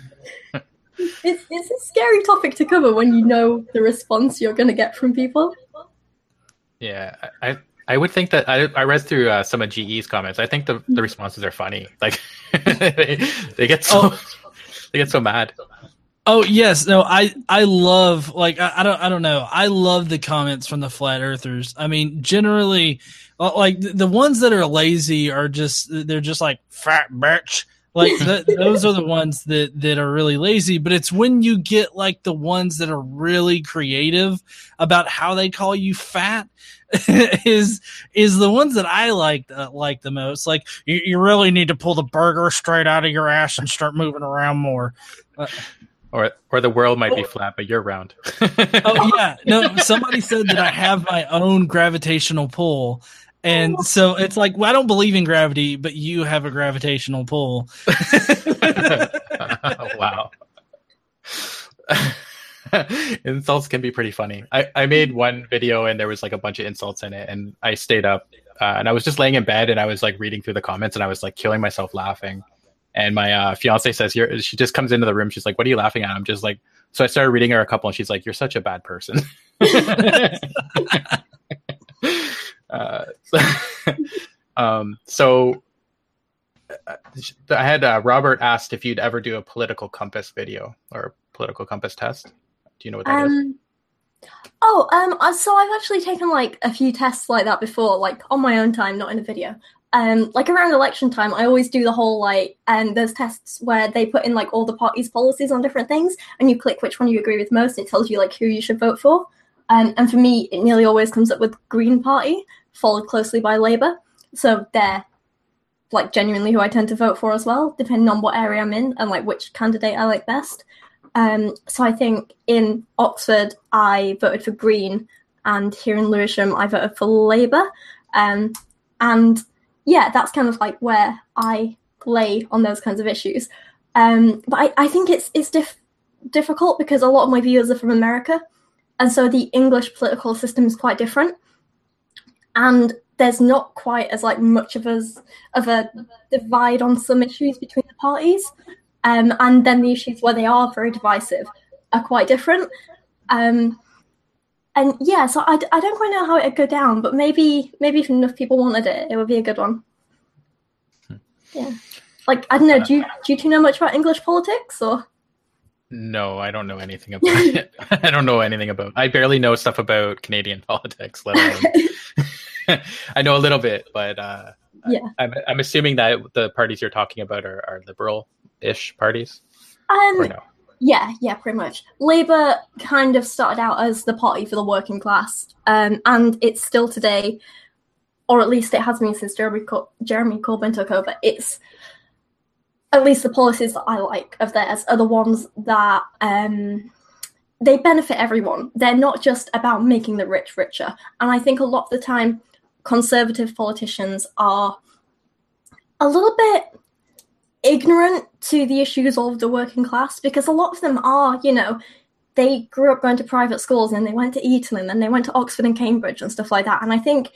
it's, it's a scary topic to cover when you know the response you're going to get from people. Yeah, I I would think that I I read through uh, some of G E's comments. I think the, the responses are funny. Like they, they get so oh. they get so mad. Oh yes, no, I I love like I, I don't I don't know. I love the comments from the flat earthers. I mean, generally, like the ones that are lazy are just they're just like fat bitch. Like the, those are the ones that that are really lazy. But it's when you get like the ones that are really creative about how they call you fat is is the ones that I like uh, like the most. Like you, you really need to pull the burger straight out of your ass and start moving around more. Uh, Or, or the world might be flat, but you're round. Oh yeah, no. Somebody said that I have my own gravitational pull, and so it's like, well, I don't believe in gravity, but you have a gravitational pull. Wow. Insults can be pretty funny. I, I made one video and there was like a bunch of insults in it, and I stayed up uh, and I was just laying in bed and I was like reading through the comments and I was like killing myself laughing. And my uh, fiance says, you're, she just comes into the room. She's like, what are you laughing at? I'm just like, so I started reading her a couple and she's like, you're such a bad person. uh, so, um, so I had uh, Robert asked if you'd ever do a political compass video or a political compass test. Do you know what that um, is? Oh, um, so I've actually taken like a few tests like that before, like on my own time, not in a video. Um, like around election time, I always do the whole like, and um, there's tests where they put in like all the parties' policies on different things, and you click which one you agree with most. And it tells you like who you should vote for. Um, and for me, it nearly always comes up with Green Party, followed closely by Labour. So they're like genuinely who I tend to vote for as well, depending on what area I'm in and like which candidate I like best. Um, so I think in Oxford, I voted for Green, and here in Lewisham, I voted for Labour. Um, and yeah, that's kind of like where I lay on those kinds of issues. Um, but I, I think it's it's diff- difficult because a lot of my viewers are from America, and so the English political system is quite different. And there's not quite as like much of as of a divide on some issues between the parties. Um, and then the issues where they are very divisive are quite different. Um, and yeah, so I, I don't quite know how it would go down, but maybe maybe if enough people wanted it, it would be a good one. Hmm. Yeah. Like, I don't know, do you, do you two know much about English politics? Or? No, I don't know anything about it. I don't know anything about I barely know stuff about Canadian politics, let alone. I know a little bit, but uh, yeah. I'm, I'm assuming that the parties you're talking about are, are liberal-ish parties? Um, or no? Yeah, yeah, pretty much. Labour kind of started out as the party for the working class, um, and it's still today or at least it has been since Jeremy, Cor- Jeremy Corbyn took over, it's at least the policies that I like of theirs are the ones that um, they benefit everyone. They're not just about making the rich richer. And I think a lot of the time, conservative politicians are a little bit ignorant to the issues of the working class, because a lot of them are, you know, they grew up going to private schools and they went to Eton and then they went to Oxford and Cambridge and stuff like that. And I think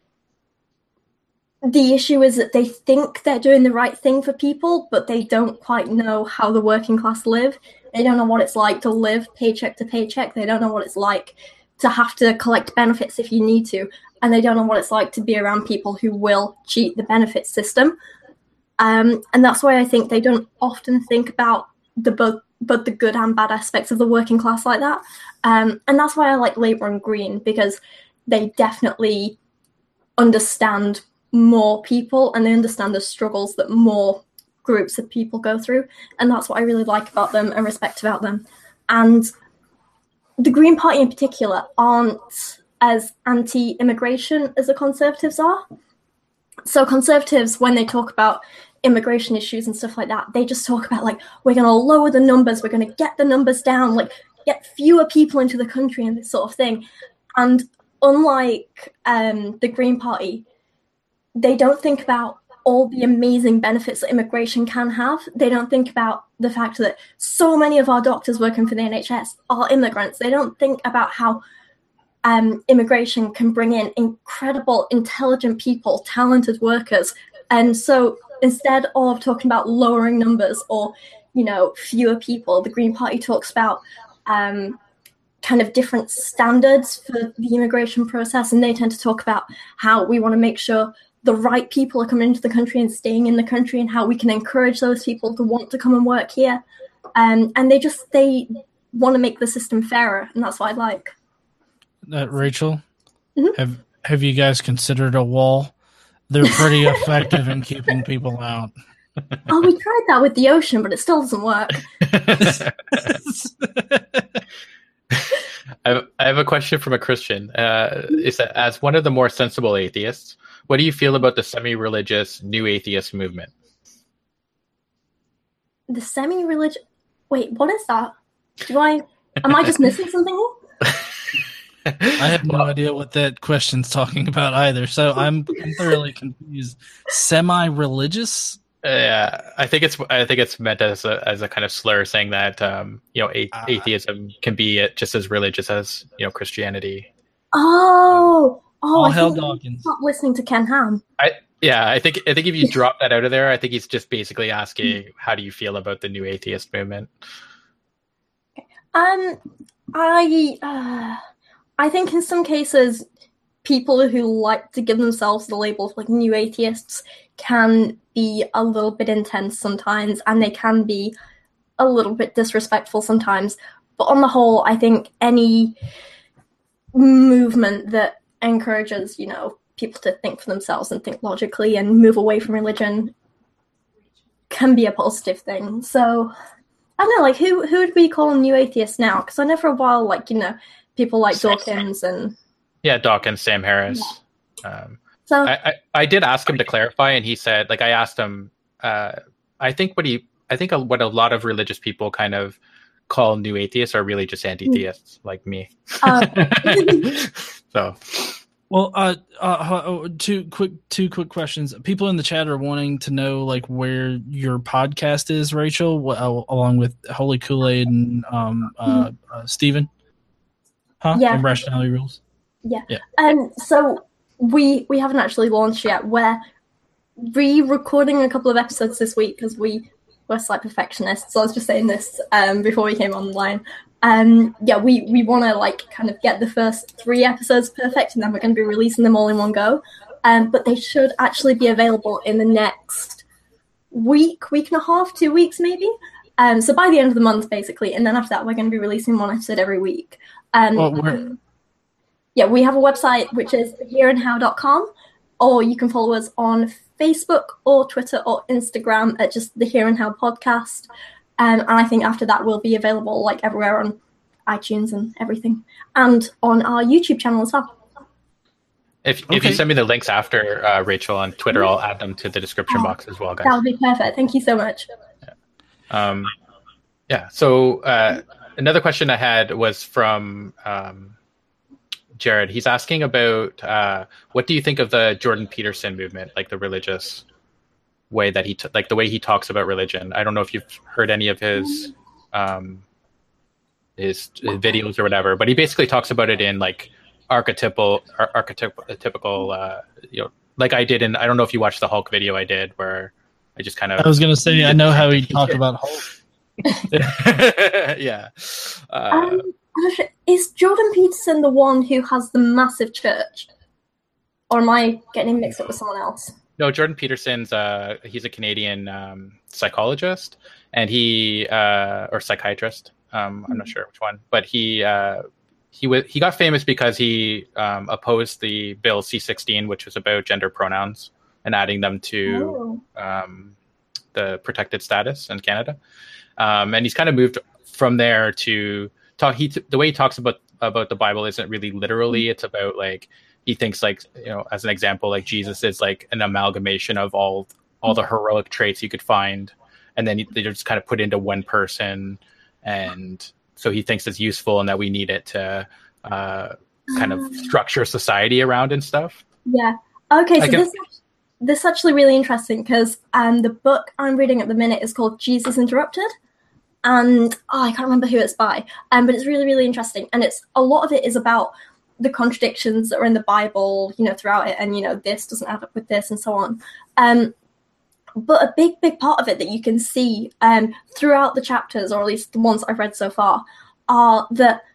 the issue is that they think they're doing the right thing for people, but they don't quite know how the working class live. They don't know what it's like to live paycheck to paycheck. They don't know what it's like to have to collect benefits if you need to. And they don't know what it's like to be around people who will cheat the benefits system. Um, and that's why I think they don't often think about the both, both the good and bad aspects of the working class like that. Um, and that's why I like Labour and Green, because they definitely understand more people and they understand the struggles that more groups of people go through. And that's what I really like about them and respect about them. And the Green Party in particular aren't as anti-immigration as the Conservatives are. So Conservatives, when they talk about immigration issues and stuff like that, they just talk about, like, we're going to lower the numbers, we're going to get the numbers down, like, get fewer people into the country and this sort of thing. And unlike um, the Green Party, they don't think about all the amazing benefits that immigration can have. They don't think about the fact that so many of our doctors working for the N H S are immigrants. They don't think about how um, immigration can bring in incredible, intelligent people, talented workers. And so instead of talking about lowering numbers or, you know, fewer people, the Green Party talks about um, kind of different standards for the immigration process. And they tend to talk about how we want to make sure the right people are coming into the country and staying in the country, and how we can encourage those people to want to come and work here. Um, and they just, they want to make the system fairer, and that's what I like. Uh, Rachel, mm-hmm. have have you guys considered a wall? They're pretty effective in keeping people out. Oh, we tried that with the ocean, but it still doesn't work. I have, I have a question from a Christian. Uh, is that, as one of the more sensible atheists, what do you feel about the semi-religious new atheist movement? The semi-religious... Wait, what is that? Do I... Am I just missing something here? I have no idea what that question's talking about either, so I'm, I'm thoroughly confused. Semi-religious? Yeah, uh, I think it's I think it's meant as a as a kind of slur, saying that um, you know a- uh, atheism can be just as religious as, you know, Christianity. Oh, oh! All I hell think Dawkins. Stop listening to Ken Ham. I yeah, I think I think if you drop that out of there, I think he's just basically asking, how do you feel about the new atheist movement? Um, I uh, I think in some cases, people who like to give themselves the label of like new atheists can be a little bit intense sometimes, and they can be a little bit disrespectful sometimes. But on the whole, I think any movement that encourages, you know, people to think for themselves and think logically and move away from religion can be a positive thing. So I don't know, like who who would we call new atheists now? Because I know for a while, like, you know, people like Dawkins and yeah, Dawkins, Sam Harris. Yeah. Um, so I, I I did ask him to clarify, and he said, like, I asked him. Uh, I think what he I think what a lot of religious people kind of call new atheists are really just anti-theists, mm. like me. Uh, so. Well, uh, uh, two quick, two quick questions. People in the chat are wanting to know, like, where your podcast is, Rachel, uh, along with Holy Kool-Aid and um, uh, uh, Steven. Huh? Yeah. And Rationality Rules. Yeah. Yeah. Um. So we we haven't actually launched yet. We're re-recording a couple of episodes this week because we were slight perfectionists. So I was just saying this um before we came online. Um, yeah, we, we want to like kind of get the first three episodes perfect, and then we're going to be releasing them all in one go. Um, but they should actually be available in the next week, week and a half, two weeks maybe. Um, so by the end of the month, basically, and then after that, we're going to be releasing one episode every week. Um, well, yeah, we have a website which is here and how dot com, or you can follow us on Facebook or Twitter or Instagram at just the Here and How podcast. Um, and I think after that, we'll be available like everywhere on iTunes and everything, and on our YouTube channel as well. If Okay. if you send me the links after, uh, Rachel, on Twitter, I'll add them to the description Oh, box as well, guys. That would be perfect. Thank you so much. Um, yeah. So uh, another question I had was from um, Jared. He's asking about uh, what do you think of the Jordan Peterson movement, like the religious way that he, t- like the way he talks about religion. I don't know if you've heard any of his um, his, his videos or whatever, but he basically talks about it in like archetypal, ar- archetypical, uh, you know, like I did in. I don't know if you watched the Hulk video I did where I just kind of. I was gonna say I know how he talked about Hulk. yeah. Uh, Um, is Jordan Peterson the one who has the massive church? Or am I getting him mixed up with someone else? no, Jordan Peterson's uh, he's a Canadian um, psychologist, and he uh, or psychiatrist. Um, I'm not sure which one, but he uh, he was he got famous because he um, opposed the bill C sixteen, which was about gender pronouns and adding them to Oh. um, the protected status in Canada. Um, and he's kind of moved from there to talk. He t- the way he talks about about the Bible isn't really literally. It's about like he thinks like, you know, as an example, like Jesus is like an amalgamation of all all the heroic traits you could find, and then they're just kind of put into one person. And so he thinks it's useful and that we need it to uh, kind of structure society around and stuff. Yeah. Okay, so I can- this this is actually really interesting because um, the book I'm reading at the minute is called Jesus Interrupted. And oh, I can't remember who it's by, um, but it's really, really interesting. And it's a lot of it is about the contradictions that are in the Bible, you know, throughout it, and you know, this doesn't add up with this, and so on. Um, but a big, big part of it that you can see um, throughout the chapters, or at least the ones I've read so far, are that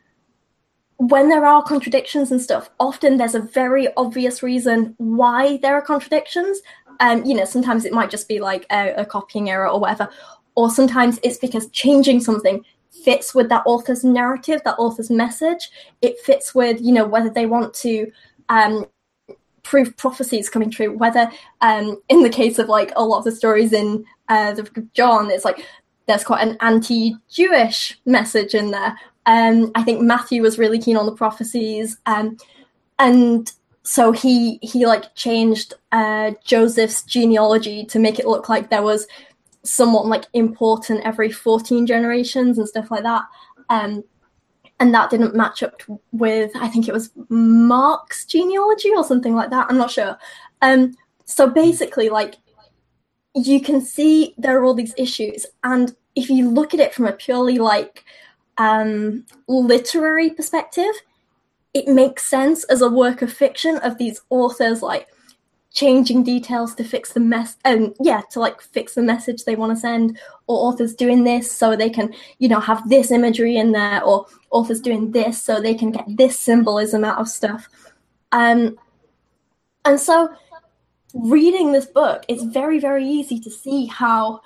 when there are contradictions and stuff, often there's a very obvious reason why there are contradictions. Um, you know, sometimes it might just be like a, a copying error or whatever. Or sometimes it's because changing something fits with that author's narrative, that author's message. It fits with, you know, whether they want to um, prove prophecies coming true, whether um, in the case of like a lot of the stories in uh, the book of John, it's like there's quite an anti-Jewish message in there. Um, I think Matthew was really keen on the prophecies. Um, and so he, he like changed uh, Joseph's genealogy to make it look like there was someone like important every fourteen generations and stuff like that, um and that didn't match up with, I think it was Mark's genealogy or something like that, I'm not sure. Um so basically, like, you can see there are all these issues, and if you look at it from a purely like um literary perspective, it makes sense as a work of fiction of these authors like changing details to fix the mess, and um, yeah, to like fix the message they want to send, or authors doing this so they can, you know, have this imagery in there, or authors doing this so they can get this symbolism out of stuff. Um, and so reading this book, it's very, very easy to see how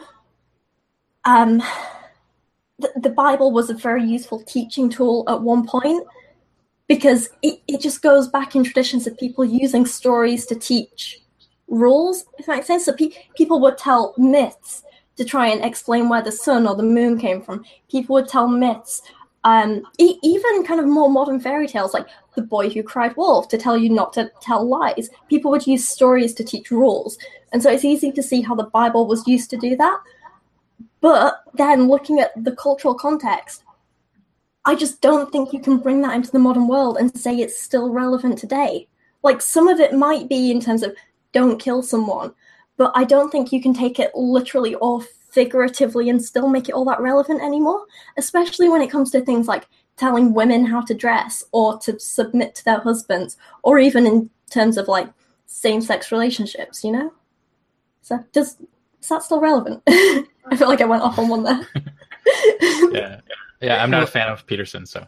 um, the, the Bible was a very useful teaching tool at one point, because it, it just goes back in traditions of people using stories to teach rules, if that makes sense. So pe- people would tell myths to try and explain where the sun or the moon came from. People would tell myths, um, e- even kind of more modern fairy tales, like The Boy Who Cried Wolf, to tell you not to tell lies. People would use stories to teach rules. And so it's easy to see how the Bible was used to do that. But then looking at the cultural context, I just don't think you can bring that into the modern world and say it's still relevant today. Like, some of it might be in terms of don't kill someone, but I don't think you can take it literally or figuratively and still make it all that relevant anymore, especially when it comes to things like telling women how to dress or to submit to their husbands, or even in terms of like same-sex relationships, you know? So does, is that still relevant? I feel like I went off on one there. yeah. Yeah, I'm not a fan of Peterson, so.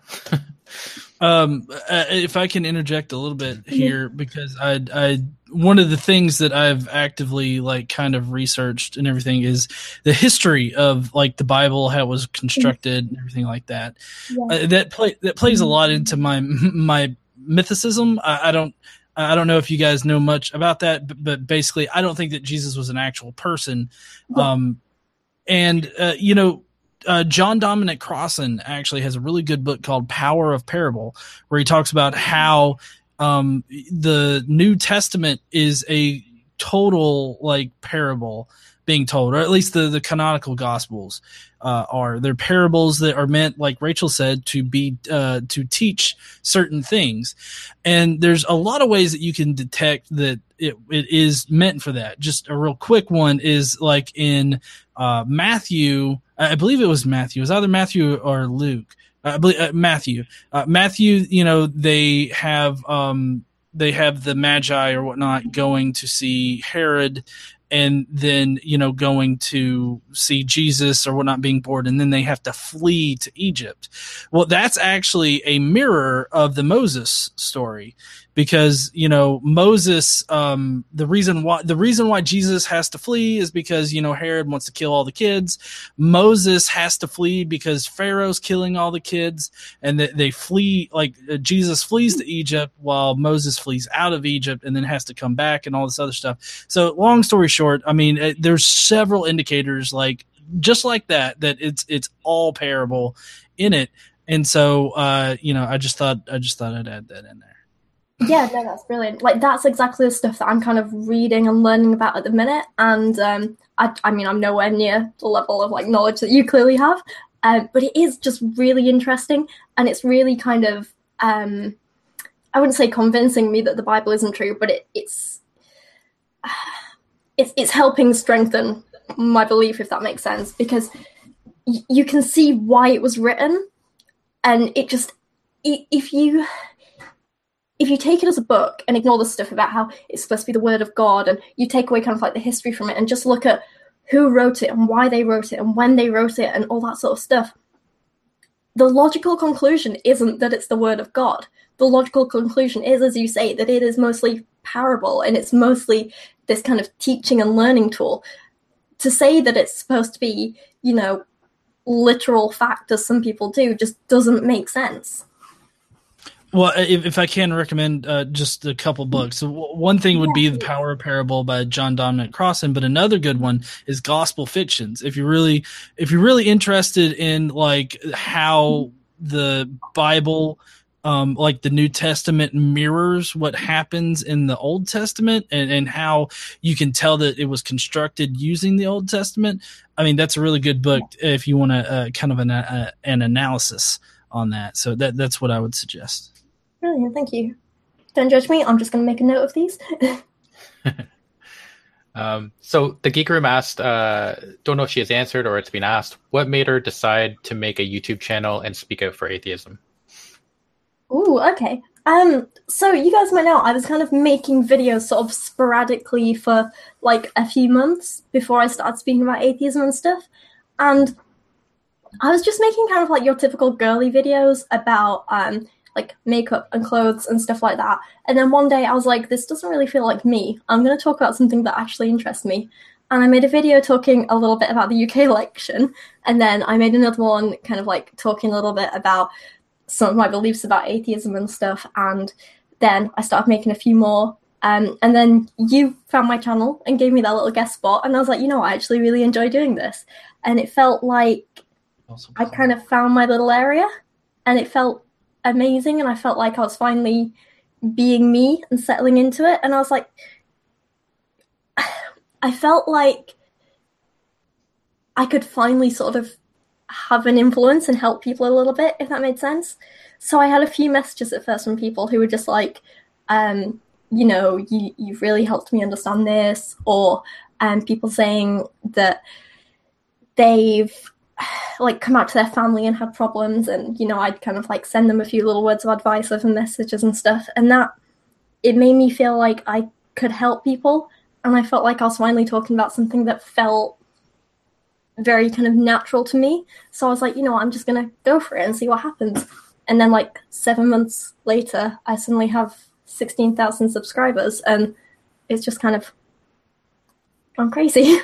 um, uh, if I can interject a little bit here, because I, I, one of the things that I've actively like kind of researched and everything is the history of like the Bible, how it was constructed, and everything like that. Yeah. Uh, that play that plays a lot into my my mythicism. I, I don't. I don't know if you guys know much about that, but, but basically, I don't think that Jesus was an actual person. Yeah. Um, and uh, you know. Uh, John Dominic Crossan actually has a really good book called Power of Parable, where he talks about how um, the New Testament is a total like parable being told, or at least the, the canonical gospels uh, are. They're parables that are meant, like Rachel said, to be uh, to teach certain things. And there's a lot of ways that you can detect that it, it is meant for that. Just a real quick one is like in uh, Matthew, I believe it was Matthew. It was either Matthew or Luke. I believe uh, Matthew. Uh, Matthew, you know, they have um, they have the Magi or whatnot going to see Herod, and then, you know, going to see Jesus or whatnot being born, and then they have to flee to Egypt. Well, that's actually a mirror of the Moses story, because, you know, Moses, um, the reason why the reason why Jesus has to flee is because, you know, Herod wants to kill all the kids. Moses has to flee because Pharaoh's killing all the kids, and they, they flee, like uh, Jesus flees to Egypt while Moses flees out of Egypt and then has to come back and all this other stuff. So long story short, I mean, it, there's several indicators like just like that, that it's, it's all parable in it. And so, uh, you know, I just thought, I just thought I'd add that in there. Yeah, no, that's brilliant. Like, that's exactly the stuff that I'm kind of reading and learning about at the minute. And um, I, I mean, I'm nowhere near the level of like knowledge that you clearly have, um, but it is just really interesting, and it's really kind of, um, I wouldn't say convincing me that the Bible isn't true, but it, it's, it's it's helping strengthen my belief, if that makes sense, because y- you can see why it was written, and it just, if you. If you take it as a book and ignore the stuff about how it's supposed to be the word of God, and you take away kind of like the history from it and just look at who wrote it and why they wrote it and when they wrote it and all that sort of stuff, the logical conclusion isn't that it's the word of God. The logical conclusion is, as you say, that it is mostly parable, and it's mostly this kind of teaching and learning tool. To say that it's supposed to be, you know, literal fact, as some people do, just doesn't make sense. Well, if, if I can recommend uh, just a couple books. So one thing would be The Power of Parable by John Dominic Crossan, but another good one is Gospel Fictions. If you're really, if you're really interested in like how the Bible, um, like the New Testament mirrors what happens in the Old Testament, and, and how you can tell that it was constructed using the Old Testament, I mean, that's a really good book if you want a, uh, kind of an, uh, an analysis on that. So that that's what I would suggest. Brilliant, thank you. Don't judge me, I'm just going to make a note of these. um, so the Geek Room asked, uh, don't know if she has answered or it's been asked, what made her decide to make a YouTube channel and speak out for atheism? Ooh, okay. Um, so you guys might know I was kind of making videos sort of sporadically for like a few months before I started speaking about atheism and stuff. And I was just making kind of like your typical girly videos about um like makeup and clothes and stuff like that. And then one day I was like, this doesn't really feel like me. I'm going to talk about something that actually interests me. And I made a video talking a little bit about the U K election. And then I made another one kind of like talking a little bit about some of my beliefs about atheism and stuff. And then I started making a few more. Um, and then you found my channel and gave me that little guest spot. And I was like, you know, I actually really enjoy doing this. And it felt like awesome. I kind of found my little area, and it felt amazing, and I felt like I was finally being me and settling into it. And I was like, I felt like I could finally sort of have an influence and help people a little bit, if that made sense. So I had a few messages at first from people who were just like, um, you know, you, you've really helped me understand this, or um, people saying that they've like come out to their family and had problems, and you know, I'd kind of like send them a few little words of advice over messages and stuff, and that it made me feel like I could help people, and I felt like I was finally talking about something that felt very kind of natural to me. So I was like, you know what, I'm just gonna go for it and see what happens. And then like seven months later, I suddenly have sixteen thousand subscribers, and it's just kind of gone crazy.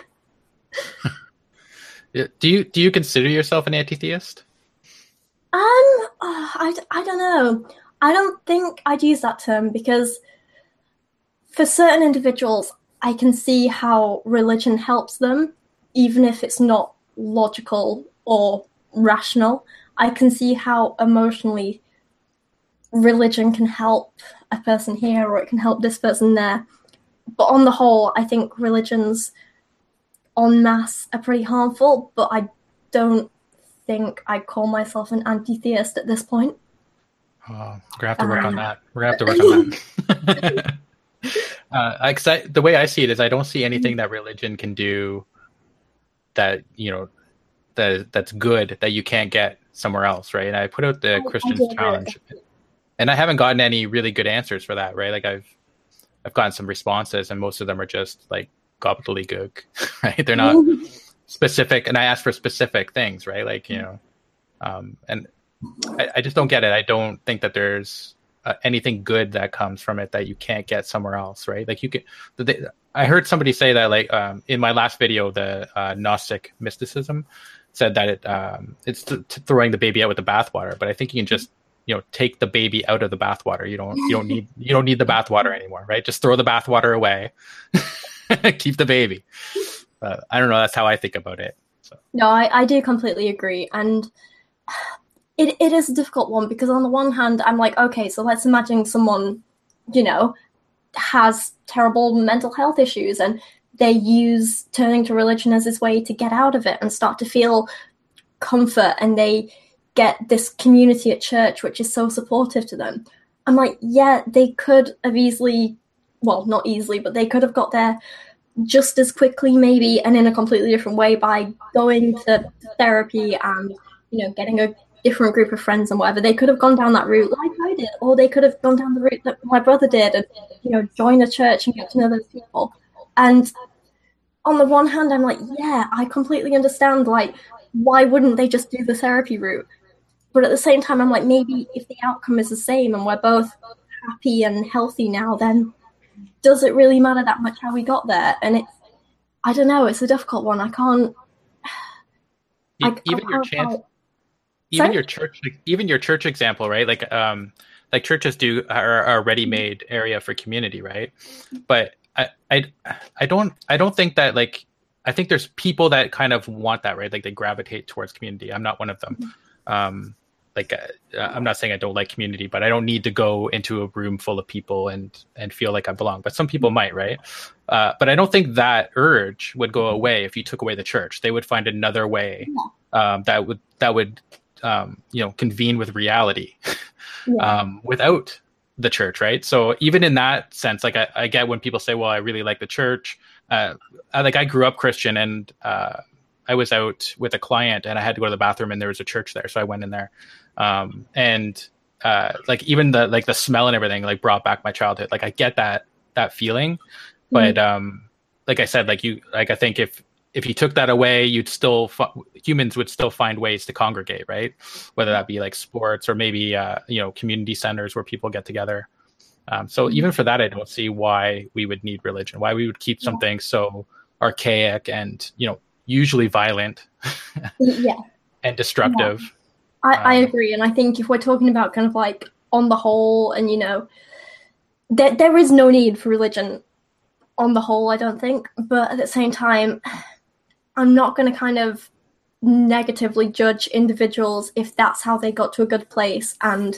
Do you do you consider yourself an anti-theist? Um, oh, I, I don't know. I don't think I'd use that term, because for certain individuals, I can see how religion helps them, even if it's not logical or rational. I can see how emotionally religion can help a person here or it can help this person there. But on the whole, I think religions en masse are pretty harmful, but I don't think I'd call myself an anti-theist at this point. Oh, we're going to have to work um, on that. We're going to have to work on that. uh, I, 'cause I, the way I see it is I don't see anything that religion can do that, you know, that that's good that you can't get somewhere else, right? And I put out the I, Christians I challenge, and I haven't gotten any really good answers for that, right? Like I've I've gotten some responses, and most of them are just like gobbledygook, right? They're not specific, and I asked for specific things, right? Like, you know, um, and I, I just don't get it. I don't think that there's uh, anything good that comes from it that you can't get somewhere else, right? Like you can. They, I heard somebody say that, like um, in my last video, the uh, Gnostic mysticism said that it um, it's th- throwing the baby out with the bathwater. But I think you can just, you know, take the baby out of the bathwater. You don't you don't need you don't need the bathwater anymore, right? Just throw the bathwater away, keep the baby. Uh, I don't know. That's how I think about it. So. No, I, I do completely agree, and it it is a difficult one because on the one hand, I'm like, okay, so let's imagine someone, you know, has terrible mental health issues, and they use turning to religion as this way to get out of it and start to feel comfort, and they get this community at church which is so supportive to them. I'm like, yeah, they could have easily, well, not easily, but they could have got there just as quickly maybe, and in a completely different way by going to therapy and, you know, getting a different group of friends and whatever. They could have gone down that route like I did, or they could have gone down the route that my brother did and, you know, join a church and get to know those people. And on the one hand, I'm like, yeah, I completely understand, like, why wouldn't they just do the therapy route? But at the same time, I'm like, maybe if the outcome is the same and we're both happy and healthy now, then does it really matter that much how we got there? And it's, I don't know, it's a difficult one. I can't... I, even I, your chance... I, even Sorry? your church, like, even your church example, right? Like, um, like churches do are, are a ready-made area for community, right? But I, I, I don't, I don't think that, like, I think there's people that kind of want that, right? Like they gravitate towards community. I'm not one of them. Mm-hmm. Um, like, uh, I'm not saying I don't like community, but I don't need to go into a room full of people and and feel like I belong. But some people might, right? Uh, but I don't think that urge would go away if you took away the church. They would find another way um, that would that would. Um, you know, convene with reality yeah. um, without the church, right? So even in that sense, like I, I get when people say, well, I really like the church. Uh, I, like I grew up Christian, and uh, I was out with a client and I had to go to the bathroom and there was a church there. So I went in there. Um, and uh, like even the, like the smell and everything, like brought back my childhood. Like I get that, that feeling, but mm-hmm. um, like I said, like you, like I think if, if you took that away, you'd still fu- humans would still find ways to congregate, right? Whether that be like sports or maybe uh, you know, community centers where people get together. Um, so mm-hmm. even for that, I don't see why we would need religion. Why we would keep something yeah. so archaic and, you know, usually violent, yeah, and destructive. Yeah. I, um, I agree, and I think if we're talking about kind of like on the whole, and you know, there there is no need for religion on the whole, I don't think, but at the same time, I'm not going to kind of negatively judge individuals if that's how they got to a good place and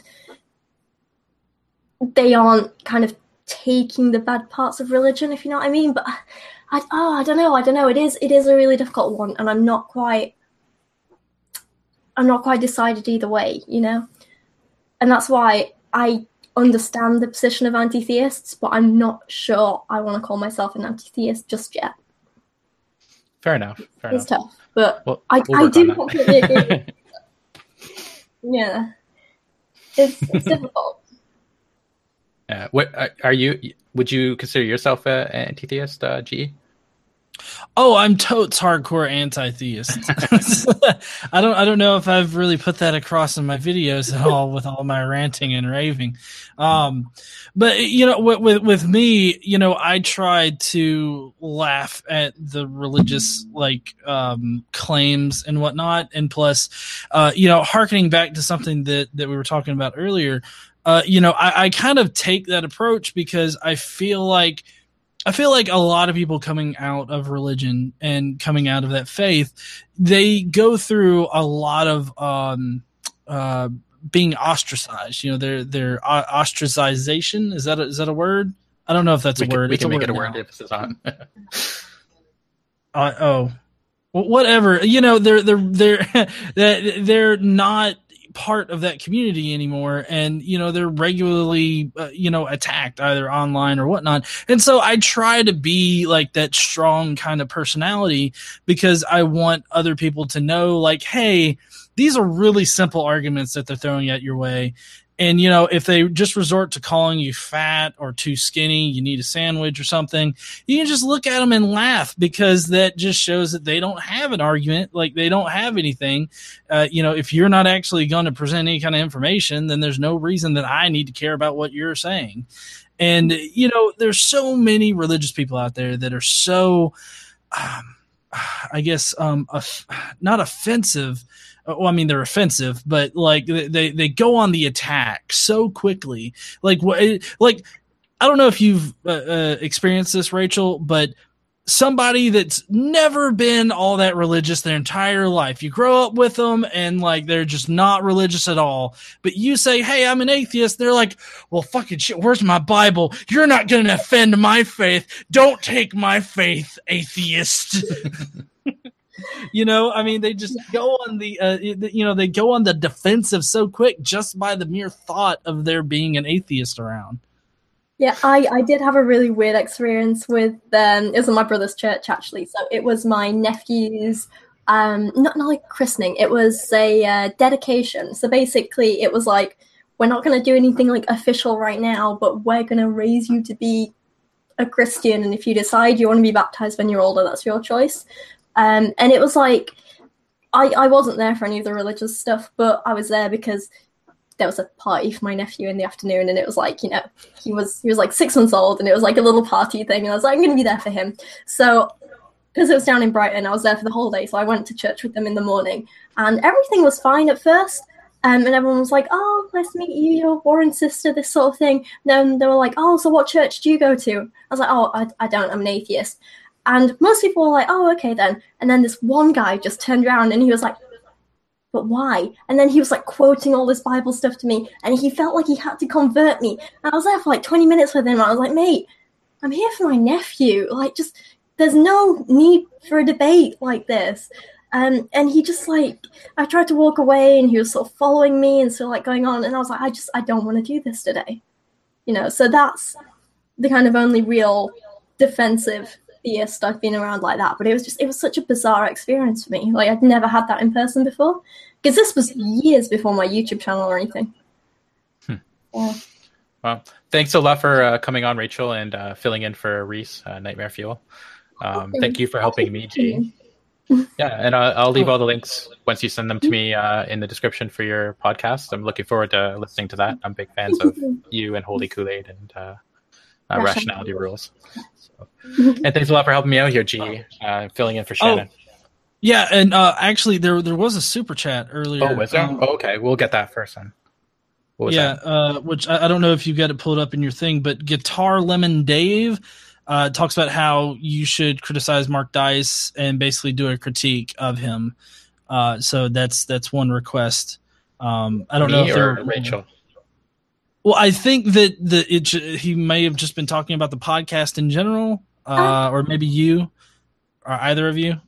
they aren't kind of taking the bad parts of religion, if you know what I mean. But I, oh, I don't know, I don't know. It is, it is a really difficult one, and I'm not quite, I'm not quite decided either way, you know. And that's why I understand the position of anti-theists, but I'm not sure I want to call myself an anti-theist just yet. Fair enough. Fair it's enough. tough, but we'll, I, we'll I do completely agree. Yeah, it's, it's difficult. Yeah. What are you? Would you consider yourself an anti-theist, uh, G? Oh, I'm totes hardcore anti-theist. I don't I don't know if I've really put that across in my videos at all with all my ranting and raving. Um, but you know, with, with with me, you know, I tried to laugh at the religious like um, claims and whatnot, and plus, uh, you know, hearkening back to something that that we were talking about earlier. Uh, you know, I, I kind of take that approach because I feel like. I feel like a lot of people coming out of religion and coming out of that faith, they go through a lot of um, uh, being ostracized. You know, their their o- ostracization is that a, is that a word? I don't know if that's we a can, word. We it's can a make word it a now. word if this is on. uh, oh, well, whatever. You know, they're they're they're they're not part of that community anymore, and you know they're regularly uh, you know attacked either online or whatnot. And so I try to be like that strong kind of personality because I want other people to know, like, hey, these are really simple arguments that they're throwing at your way. And, you know, if they just resort to calling you fat or too skinny, you need a sandwich or something, you can just look at them and laugh, because that just shows that they don't have an argument. Like, they don't have anything. Uh, you know, if you're not actually going to present any kind of information, then there's no reason that I need to care about what you're saying. And, you know, there's so many religious people out there that are so, um, I guess, um, off- not offensive. Well, I mean, they're offensive, but like they, they go on the attack so quickly. Like, what, like, I don't know if you've uh, uh, experienced this, Rachel, but somebody that's never been all that religious their entire life, you grow up with them and like, they're just not religious at all. But you say, hey, I'm an atheist. They're like, well, fucking shit. Where's my Bible? You're not going to offend my faith. Don't take my faith, atheist. You know, I mean, they just go on the, uh, you know, they go on the defensive so quick just by the mere thought of there being an atheist around. Yeah, I, I did have a really weird experience with, um, it was in my brother's church, actually. So it was my nephew's, um, not, not like christening, it was a uh, dedication. So basically it was like, we're not going to do anything like official right now, but we're going to raise you to be a Christian. And if you decide you want to be baptized when you're older, that's your choice. Um, and it was like, I, I wasn't there for any of the religious stuff, but I was there because there was a party for my nephew in the afternoon, and it was like, you know, he was he was like six months old, and it was like a little party thing, and I was like, I'm going to be there for him. So, because it was down in Brighton, I was there for the whole day, so I went to church with them in the morning, and everything was fine at first, um, and everyone was like, oh, nice to meet you, your Warren sister, this sort of thing. And then they were like, oh, so what church do you go to? I was like, oh, I, I don't, I'm an atheist. And most people were like, oh, okay then. And then this one guy just turned around and he was like, but why? And then he was like quoting all this Bible stuff to me, and he felt like he had to convert me. And I was there for like twenty minutes with him. I was like, mate, I'm here for my nephew. Like, just, there's no need for a debate like this. Um, and he just like, I tried to walk away and he was sort of following me and sort of like going on. And I was like, I just, I don't want to do this today. You know, so that's the kind of only real defensive theist I've been around like that. But it was just, it was such a bizarre experience for me. Like, I'd never had that in person before, because this was years before my YouTube channel or anything. Hmm. Yeah. Well, thanks a lot for uh, coming on, Rachel, and uh, filling in for Reese, uh, Nightmare Fuel. Um, thank you for helping me, G. Yeah, and I'll, I'll leave all the links once you send them to me uh, in the description for your podcast. I'm looking forward to listening to that. I'm big fans of you and Holy Kool-Aid and uh, uh, Rationality Rules. So. And thanks a lot for helping me out here, G, uh, filling in for Shannon. Oh, yeah, and uh, actually, there there was a super chat earlier. Oh, was there? Um, oh, okay, we'll get that first then. What was yeah, that? Uh, which I, I don't know if you got it pulled up in your thing, but Guitar Lemon Dave uh, talks about how you should criticize Mark Dice and basically do a critique of him. Uh, so that's that's one request. Um, I don't Me know if or they're Rachel. Well, I think that the it he may have just been talking about the podcast in general, uh, or maybe you, or either of you.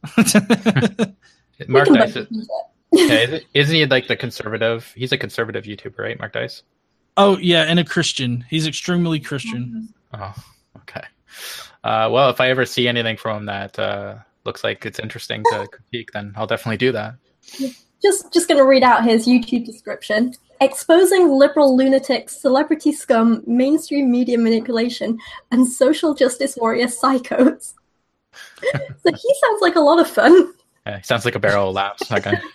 Mark Dice. Is, yeah, isn't, isn't he like the conservative? He's a conservative YouTuber, right? Mark Dice. Oh yeah, and a Christian. He's extremely Christian. Oh, okay. Uh, well, if I ever see anything from him that uh, looks like it's interesting to critique, then I'll definitely do that. Just, just going to read out his YouTube description. Exposing liberal lunatics, celebrity scum, mainstream media manipulation, and social justice warrior psychos. So he sounds like a lot of fun. Yeah, he sounds like a barrel of laughs. That guy.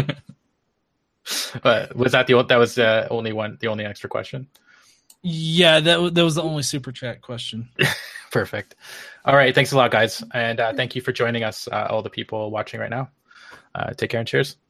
But was that the that was uh, only one the only extra question? Yeah, that that was the only super chat question. Perfect. All right, thanks a lot, guys, and uh, thank you for joining us, uh, all the people watching right now. Uh, take care and cheers.